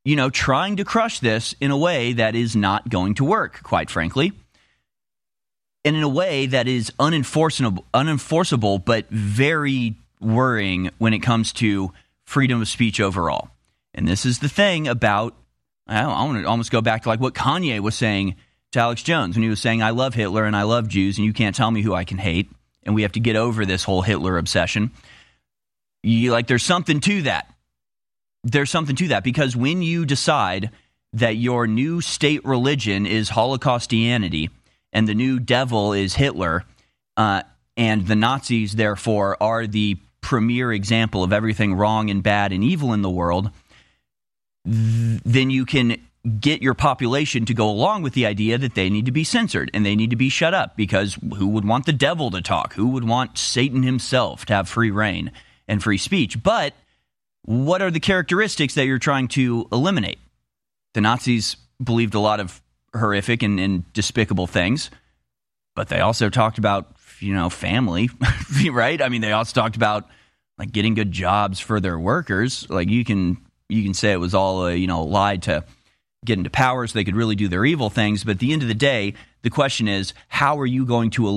trying to crush this in a way that is not going to work, quite frankly, and in a way that is unenforceable, but very worrying when it comes to freedom of speech overall. And this is the thing about, I want to almost go back to like what Kanye was saying to Alex Jones when he was saying, I love Hitler and I love Jews and you can't tell me who I can hate. And we have to get over this whole Hitler obsession. There's something to that. There's something to that, because when you decide that your new state religion is Holocaustianity and the new devil is Hitler, and the Nazis, therefore, are the premier example of everything wrong and bad and evil in the world, then you can get your population to go along with the idea that they need to be censored and they need to be shut up, because who would want the devil to talk? Who would want Satan himself to have free reign and free speech? But what are the characteristics that you're trying to eliminate? The Nazis believed a lot of horrific and despicable things, but they also talked about, family, right? I mean, they also talked about like getting good jobs for their workers. Like you can say it was all a lie to get into power so they could really do their evil things. But at the end of the day, the question is, how are you going to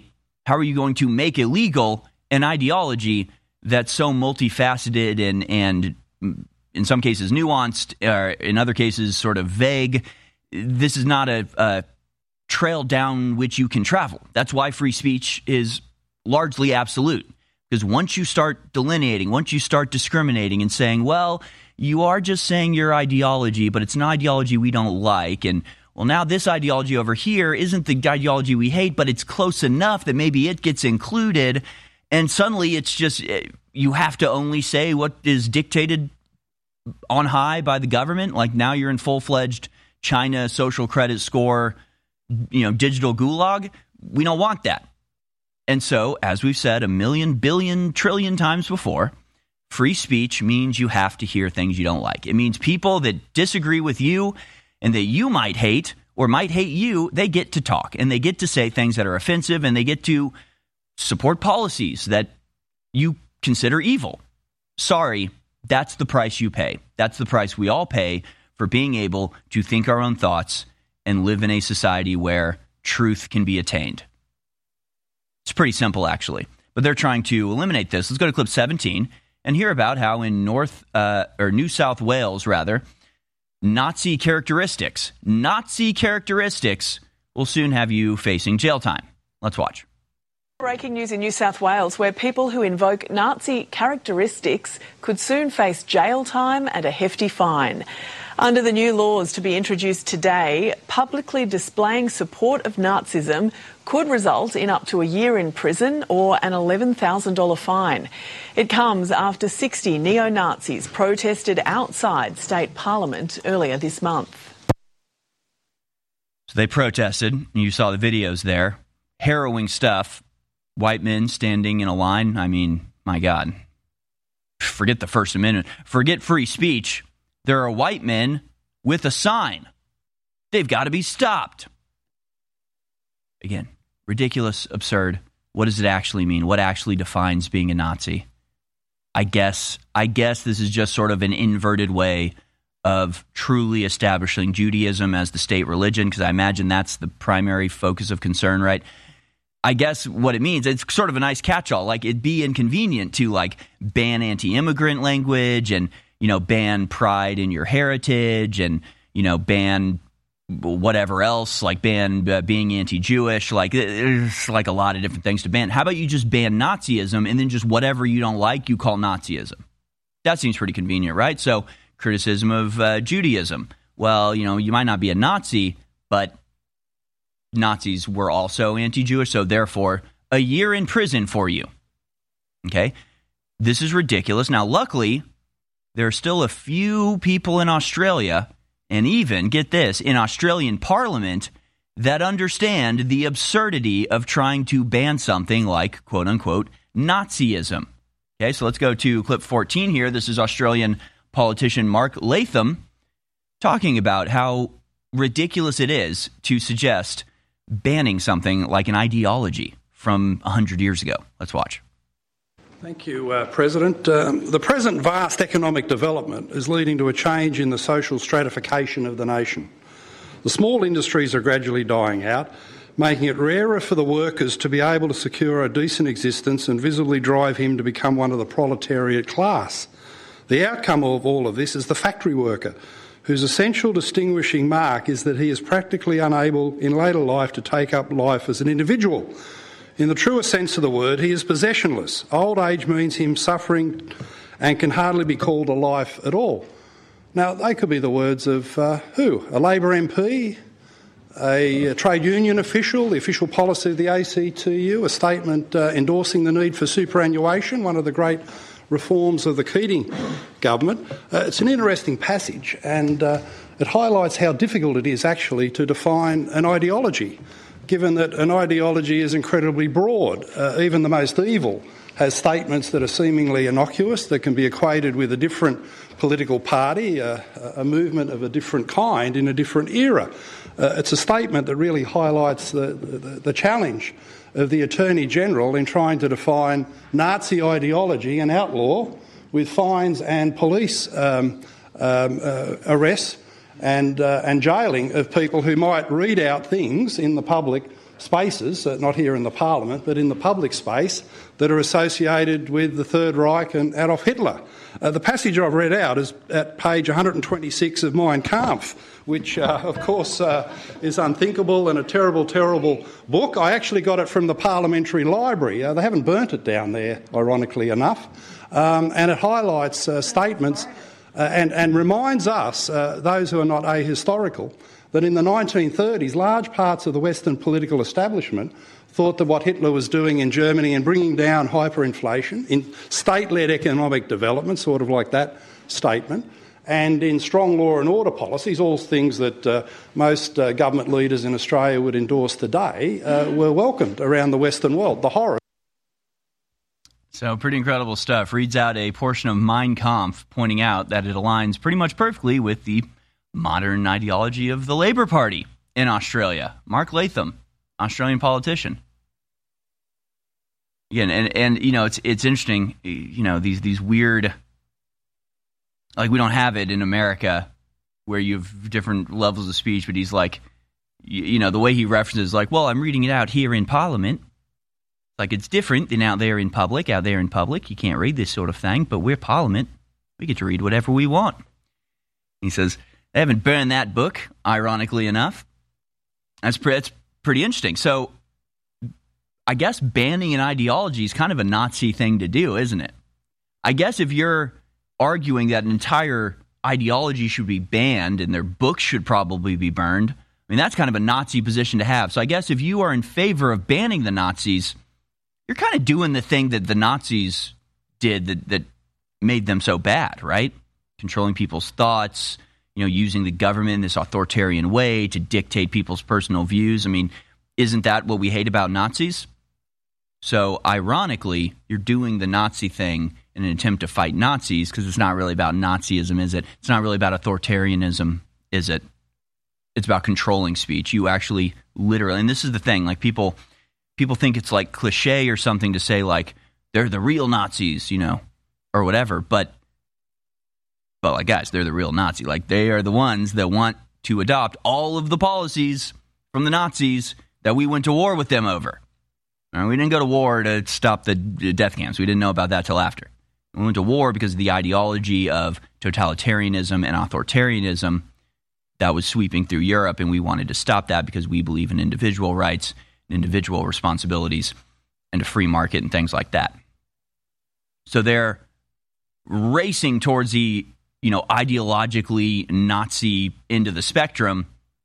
make illegal an ideology that's so multifaceted and in some cases nuanced, in other cases sort of vague? This is not a trail down which you can travel. That's why free speech is largely absolute. Because once you start delineating, once you start discriminating and saying, well, you are just saying your ideology, but it's an ideology we don't like, and well, now this ideology over here isn't the ideology we hate, but it's close enough that maybe it gets included, and suddenly it's just you have to only say what is dictated on high by the government. Like now you're in full-fledged China social credit score, digital gulag. We don't want that. And so, as we've said a million, billion, trillion times before, free speech means you have to hear things you don't like. It means people that disagree with you and that you might hate or might hate you, they get to talk and they get to say things that are offensive and they get to support policies that you consider evil. Sorry, that's the price you pay. That's the price we all pay for being able to think our own thoughts and live in a society where truth can be attained. It's pretty simple, actually. But they're trying to eliminate this. Let's go to clip 17 and hear about how in New South Wales, Nazi characteristics will soon have you facing jail time. Let's watch. Breaking news in New South Wales, where people who invoke Nazi characteristics could soon face jail time and a hefty fine. Under the new laws to be introduced today, publicly displaying support of Nazism could result in up to a year in prison or an $11,000 fine. It comes after 60 neo-Nazis protested outside state parliament earlier this month. So they protested. You saw the videos there. Harrowing stuff. White men standing in a line. I mean, my God. Forget the First Amendment. Forget free speech. There are white men with a sign. They've got to be stopped. Again, ridiculous, absurd. What does it actually mean? What actually defines being a Nazi? I guess this is just sort of an inverted way of truly establishing Judaism as the state religion, because I imagine that's the primary focus of concern, right? I guess what it means, it's sort of a nice catch-all. Like, it'd be inconvenient to, like, ban anti-immigrant language and, ban pride in your heritage and, ban whatever else, like ban being anti-Jewish. Like, there's like a lot of different things to ban. How about you just ban Nazism and then just whatever you don't like, you call Nazism? That seems pretty convenient, right? So, criticism of Judaism. Well, you might not be a Nazi, but Nazis were also anti-Jewish, so therefore, a year in prison for you. Okay? This is ridiculous. Now, luckily, there are still a few people in Australia, and even, get this, in Australian Parliament, that understand the absurdity of trying to ban something like, quote-unquote, Nazism. Okay, so let's go to clip 14 here. This is Australian politician Mark Latham talking about how ridiculous it is to suggest banning something like an ideology from 100 years ago. Let's watch. Thank you, President. The present vast economic development is leading to a change in the social stratification of the nation. The small industries are gradually dying out, making it rarer for the workers to be able to secure a decent existence and visibly drive him to become one of the proletariat class. The outcome of all of this is the factory worker, whose essential distinguishing mark is that he is practically unable in later life to take up life as an individual. In the truest sense of the word, he is possessionless. Old age means him suffering and can hardly be called a life at all. Now, they could be the words of who? A Labor MP? A trade union official? The official policy of the ACTU? A statement endorsing the need for superannuation, one of the great reforms of the Keating government. It's an interesting passage, and it highlights how difficult it is actually to define an ideology, given that an ideology is incredibly broad. Even the most evil has statements that are seemingly innocuous, that can be equated with a different political party, a movement of a different kind in a different era. It's a statement that really highlights the challenge of the Attorney General in trying to define Nazi ideology and outlaw with fines and police arrests and jailing of people who might read out things in the public spaces, not here in the Parliament, but in the public space, that are associated with the Third Reich and Adolf Hitler. The passage I've read out is at page 126 of Mein Kampf, which, of course, is unthinkable and a terrible, terrible book. I actually got it from the Parliamentary Library. They haven't burnt it down there, ironically enough. And it highlights statements and reminds us, those who are not ahistorical, that in the 1930s, large parts of the Western political establishment thought that what Hitler was doing in Germany and bringing down hyperinflation, in state-led economic development, sort of like that statement, and in strong law and order policies, all things that most government leaders in Australia would endorse today, were welcomed around the Western world. The horror. So pretty incredible stuff. Reads out a portion of Mein Kampf, pointing out that it aligns pretty much perfectly with the modern ideology of the Labour Party in Australia. Mark Latham, Australian politician. Again, and you know, it's interesting, you know, these weird, like, we don't have it in America where you have different levels of speech, but he's like, you know, the way he references, like, well, I'm reading it out here in Parliament. Like, it's different than out there in public. Out there in public, you can't read this sort of thing, but we're Parliament. We get to read whatever we want. He says, they haven't burned that book, ironically enough. That's pretty interesting. So I guess banning an ideology is kind of a Nazi thing to do, isn't it? I guess if you're arguing that an entire ideology should be banned and their books should probably be burned, I mean, that's kind of a Nazi position to have. So I guess if you are in favor of banning the Nazis, you're kind of doing the thing that the Nazis did that made them so bad, right? Controlling people's thoughts, you know, using the government in this authoritarian way to dictate people's personal views. I mean, isn't that what we hate about Nazis? So, ironically, you're doing the Nazi thing in an attempt to fight Nazis because it's not really about Nazism, is it? It's not really about authoritarianism, is it? It's about controlling speech. You actually literally, and this is the thing, like people think it's like cliche or something to say like they're the real Nazis, you know, or whatever, but like, guys, they're the real Nazi. Like, they are the ones that want to adopt all of the policies from the Nazis that we went to war with them over. We didn't go to war to stop the death camps. We didn't know about that till after. We went to war because of the ideology of totalitarianism and authoritarianism that was sweeping through Europe, and we wanted to stop that because we believe in individual rights, individual responsibilities, and a free market and things like that. So they're racing towards the, you know, ideologically Nazi end of the spectrum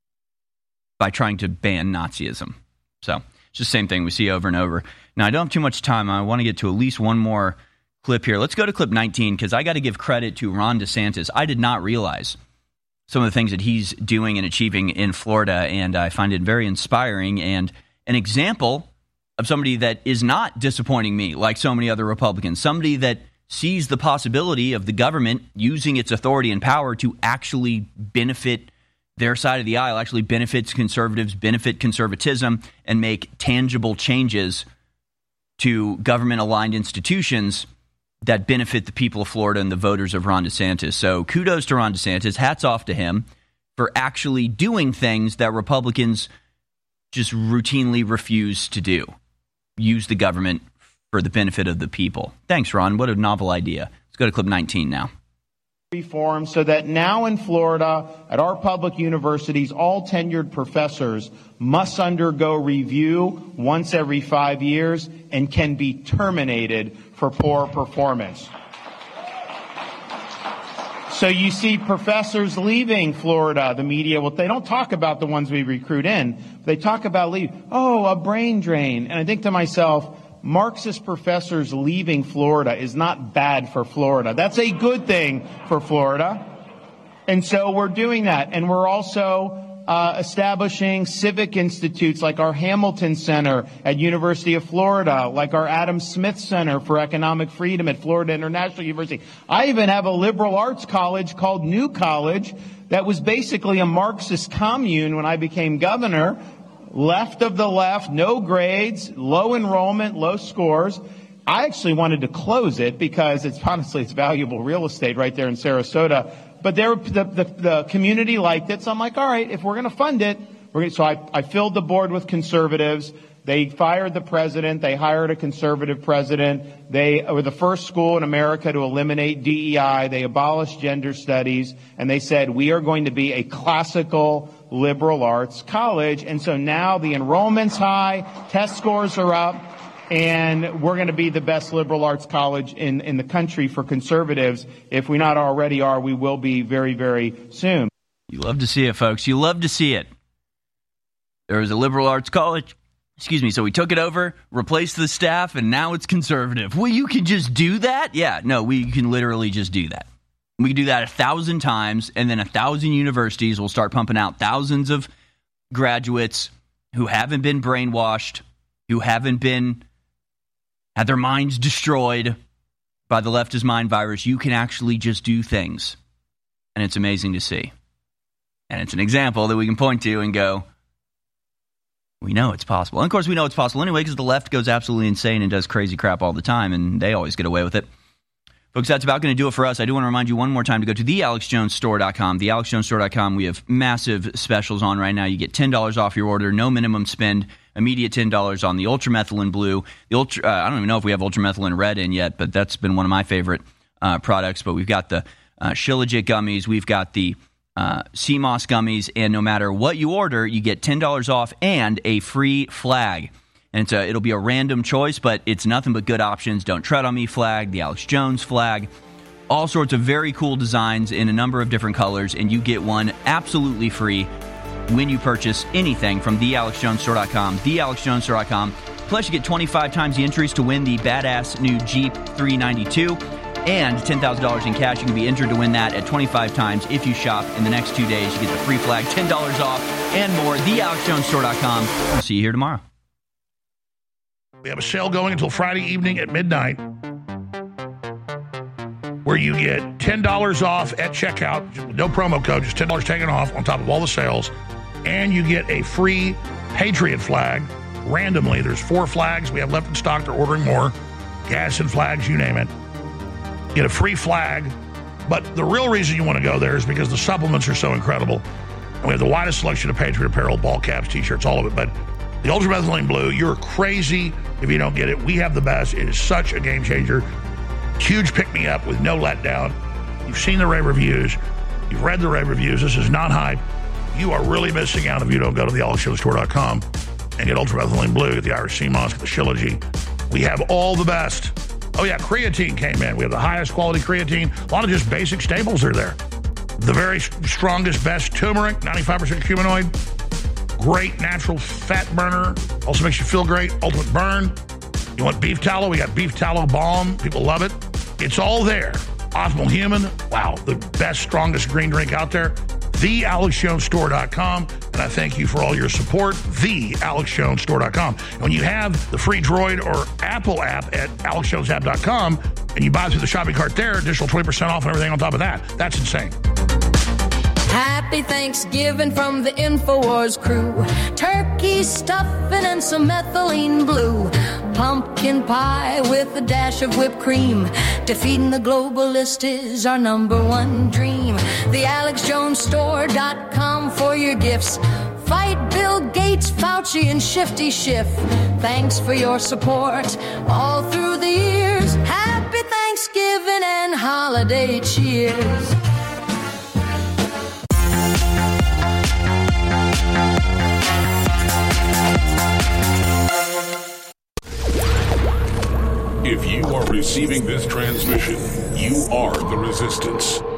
by trying to ban Nazism. So it's just the same thing we see over and over. Now, I don't have too much time. I want to get to at least one more clip here. Let's go to clip 19 because I got to give credit to Ron DeSantis. I did not realize some of the things that he's doing and achieving in Florida, and I find it very inspiring and an example of somebody that is not disappointing me like so many other Republicans, somebody that sees the possibility of the government using its authority and power to actually benefit their side of the aisle, actually benefits conservatives, benefit conservatism, and make tangible changes to government-aligned institutions that benefit the people of Florida and the voters of Ron DeSantis. So kudos to Ron DeSantis. Hats off to him for actually doing things that Republicans just routinely refuse to do. Use the government for the benefit of the people. Thanks, Ron. What a novel idea. Let's go to clip 19 now. Reform so that now in Florida, at our public universities, all tenured professors must undergo review once every 5 years and can be terminated for poor performance. So you see professors leaving Florida, the media, well, they don't talk about the ones we recruit in. They talk about leaving. Oh, a brain drain. And I think to myself, Marxist professors leaving Florida is not bad for Florida. That's a good thing for Florida. And so we're doing that. And we're also establishing civic institutes like our Hamilton Center at University of Florida, like our Adam Smith Center for Economic Freedom at Florida International University. I even have a liberal arts college called New College that was basically a Marxist commune when I became governor. Left of the left, no grades, low enrollment, low scores. I actually wanted to close it because it's valuable real estate right there in Sarasota. But the community liked it, so I'm like, all right, if we're going to fund it, so I filled the board with conservatives. They fired the president. They hired a conservative president. They were the first school in America to eliminate DEI. They abolished gender studies, and they said we are going to be a classical liberal arts college. And so now the enrollment's high, test scores are up, and we're going to be the best liberal arts college in the country for conservatives. If we not already are, we will be very, very soon. You love to see it, folks. You love to see it. There was a liberal arts college. So we took it over, replaced the staff, and now it's conservative. Well, you can just do that? Yeah, no, we can literally just do that. We can do that 1,000 times, and then 1,000 universities will start pumping out thousands of graduates who haven't been brainwashed, who haven't had their minds destroyed by the leftist mind virus. You can actually just do things, and it's amazing to see. And it's an example that we can point to and go, we know it's possible. And of course, we know it's possible anyway because the left goes absolutely insane and does crazy crap all the time, and they always get away with it. Folks, that's about going to do it for us. I do want to remind you one more time to go to thealexjonesstore.com. Thealexjonesstore.com, we have massive specials on right now. You get $10 off your order, no minimum spend, immediate $10 on the Ultramethylene Blue. I don't even know if we have Ultramethylene Red in yet, but that's been one of my favorite products. But we've got the Shilajit gummies. We've got the sea moss gummies. And no matter what you order, you get $10 off and a free flag. And it'll be a random choice, but it's nothing but good options. Don't Tread on Me flag, the Alex Jones flag, all sorts of very cool designs in a number of different colors, and you get one absolutely free when you purchase anything from thealexjonesstore.com, thealexjonesstore.com. Plus, you get 25 times the entries to win the badass new Jeep 392 and $10,000 in cash. You can be entered to win that at 25 times if you shop in the next 2 days. You get the free flag, $10 off, and more. thealexjonesstore.com. I'll see you here tomorrow. We have a sale going until Friday evening at midnight where you get $10 off at checkout. No promo code, just $10 taken off on top of all the sales. And you get a free Patriot flag randomly. There's 4 flags we have left in stock. They're ordering more. Gas and flags, you name it. You get a free flag. But the real reason you want to go there is because the supplements are so incredible. And we have the widest selection of Patriot apparel, ball caps, T-shirts, all of it. But the Ultramethylene Blue, you're crazy if you don't get it. We have the best. It is such a game changer. Huge pick-me-up with no letdown. You've seen the rave reviews. You've read the rave reviews. This is not hype. You are really missing out if you don't go to thealexjonesstore.com and get Ultramethylene Blue, get the Irish Sea Moss, get the Shilajit. We have all the best. Oh, yeah, creatine came in. We have the highest quality creatine. A lot of just basic staples are there. The very strongest, best turmeric, 95% humanoid. Great natural fat burner. Also makes you feel great. Ultimate burn. You want beef tallow? We got beef tallow balm. People love it. It's all there. Optimal Human. Wow, the best, strongest green drink out there. TheAlexJonesStore.com. And I thank you for all your support. TheAlexJonesStore.com. And when you have the free Droid or Apple app at AlexJonesApp.com and you buy through the shopping cart there, additional 20% off and everything on top of that. That's insane. Happy Thanksgiving from the InfoWars crew. Turkey stuffing and some methylene blue. pumpkin pie with a dash of whipped cream. Defeating the globalist is our #1 dream. The AlexJonesStore.com for your gifts. Fight Bill Gates, Fauci, and Shifty Schiff. Thanks for your support all through the years. Happy Thanksgiving and holiday cheers. If you are receiving this transmission, you are the resistance.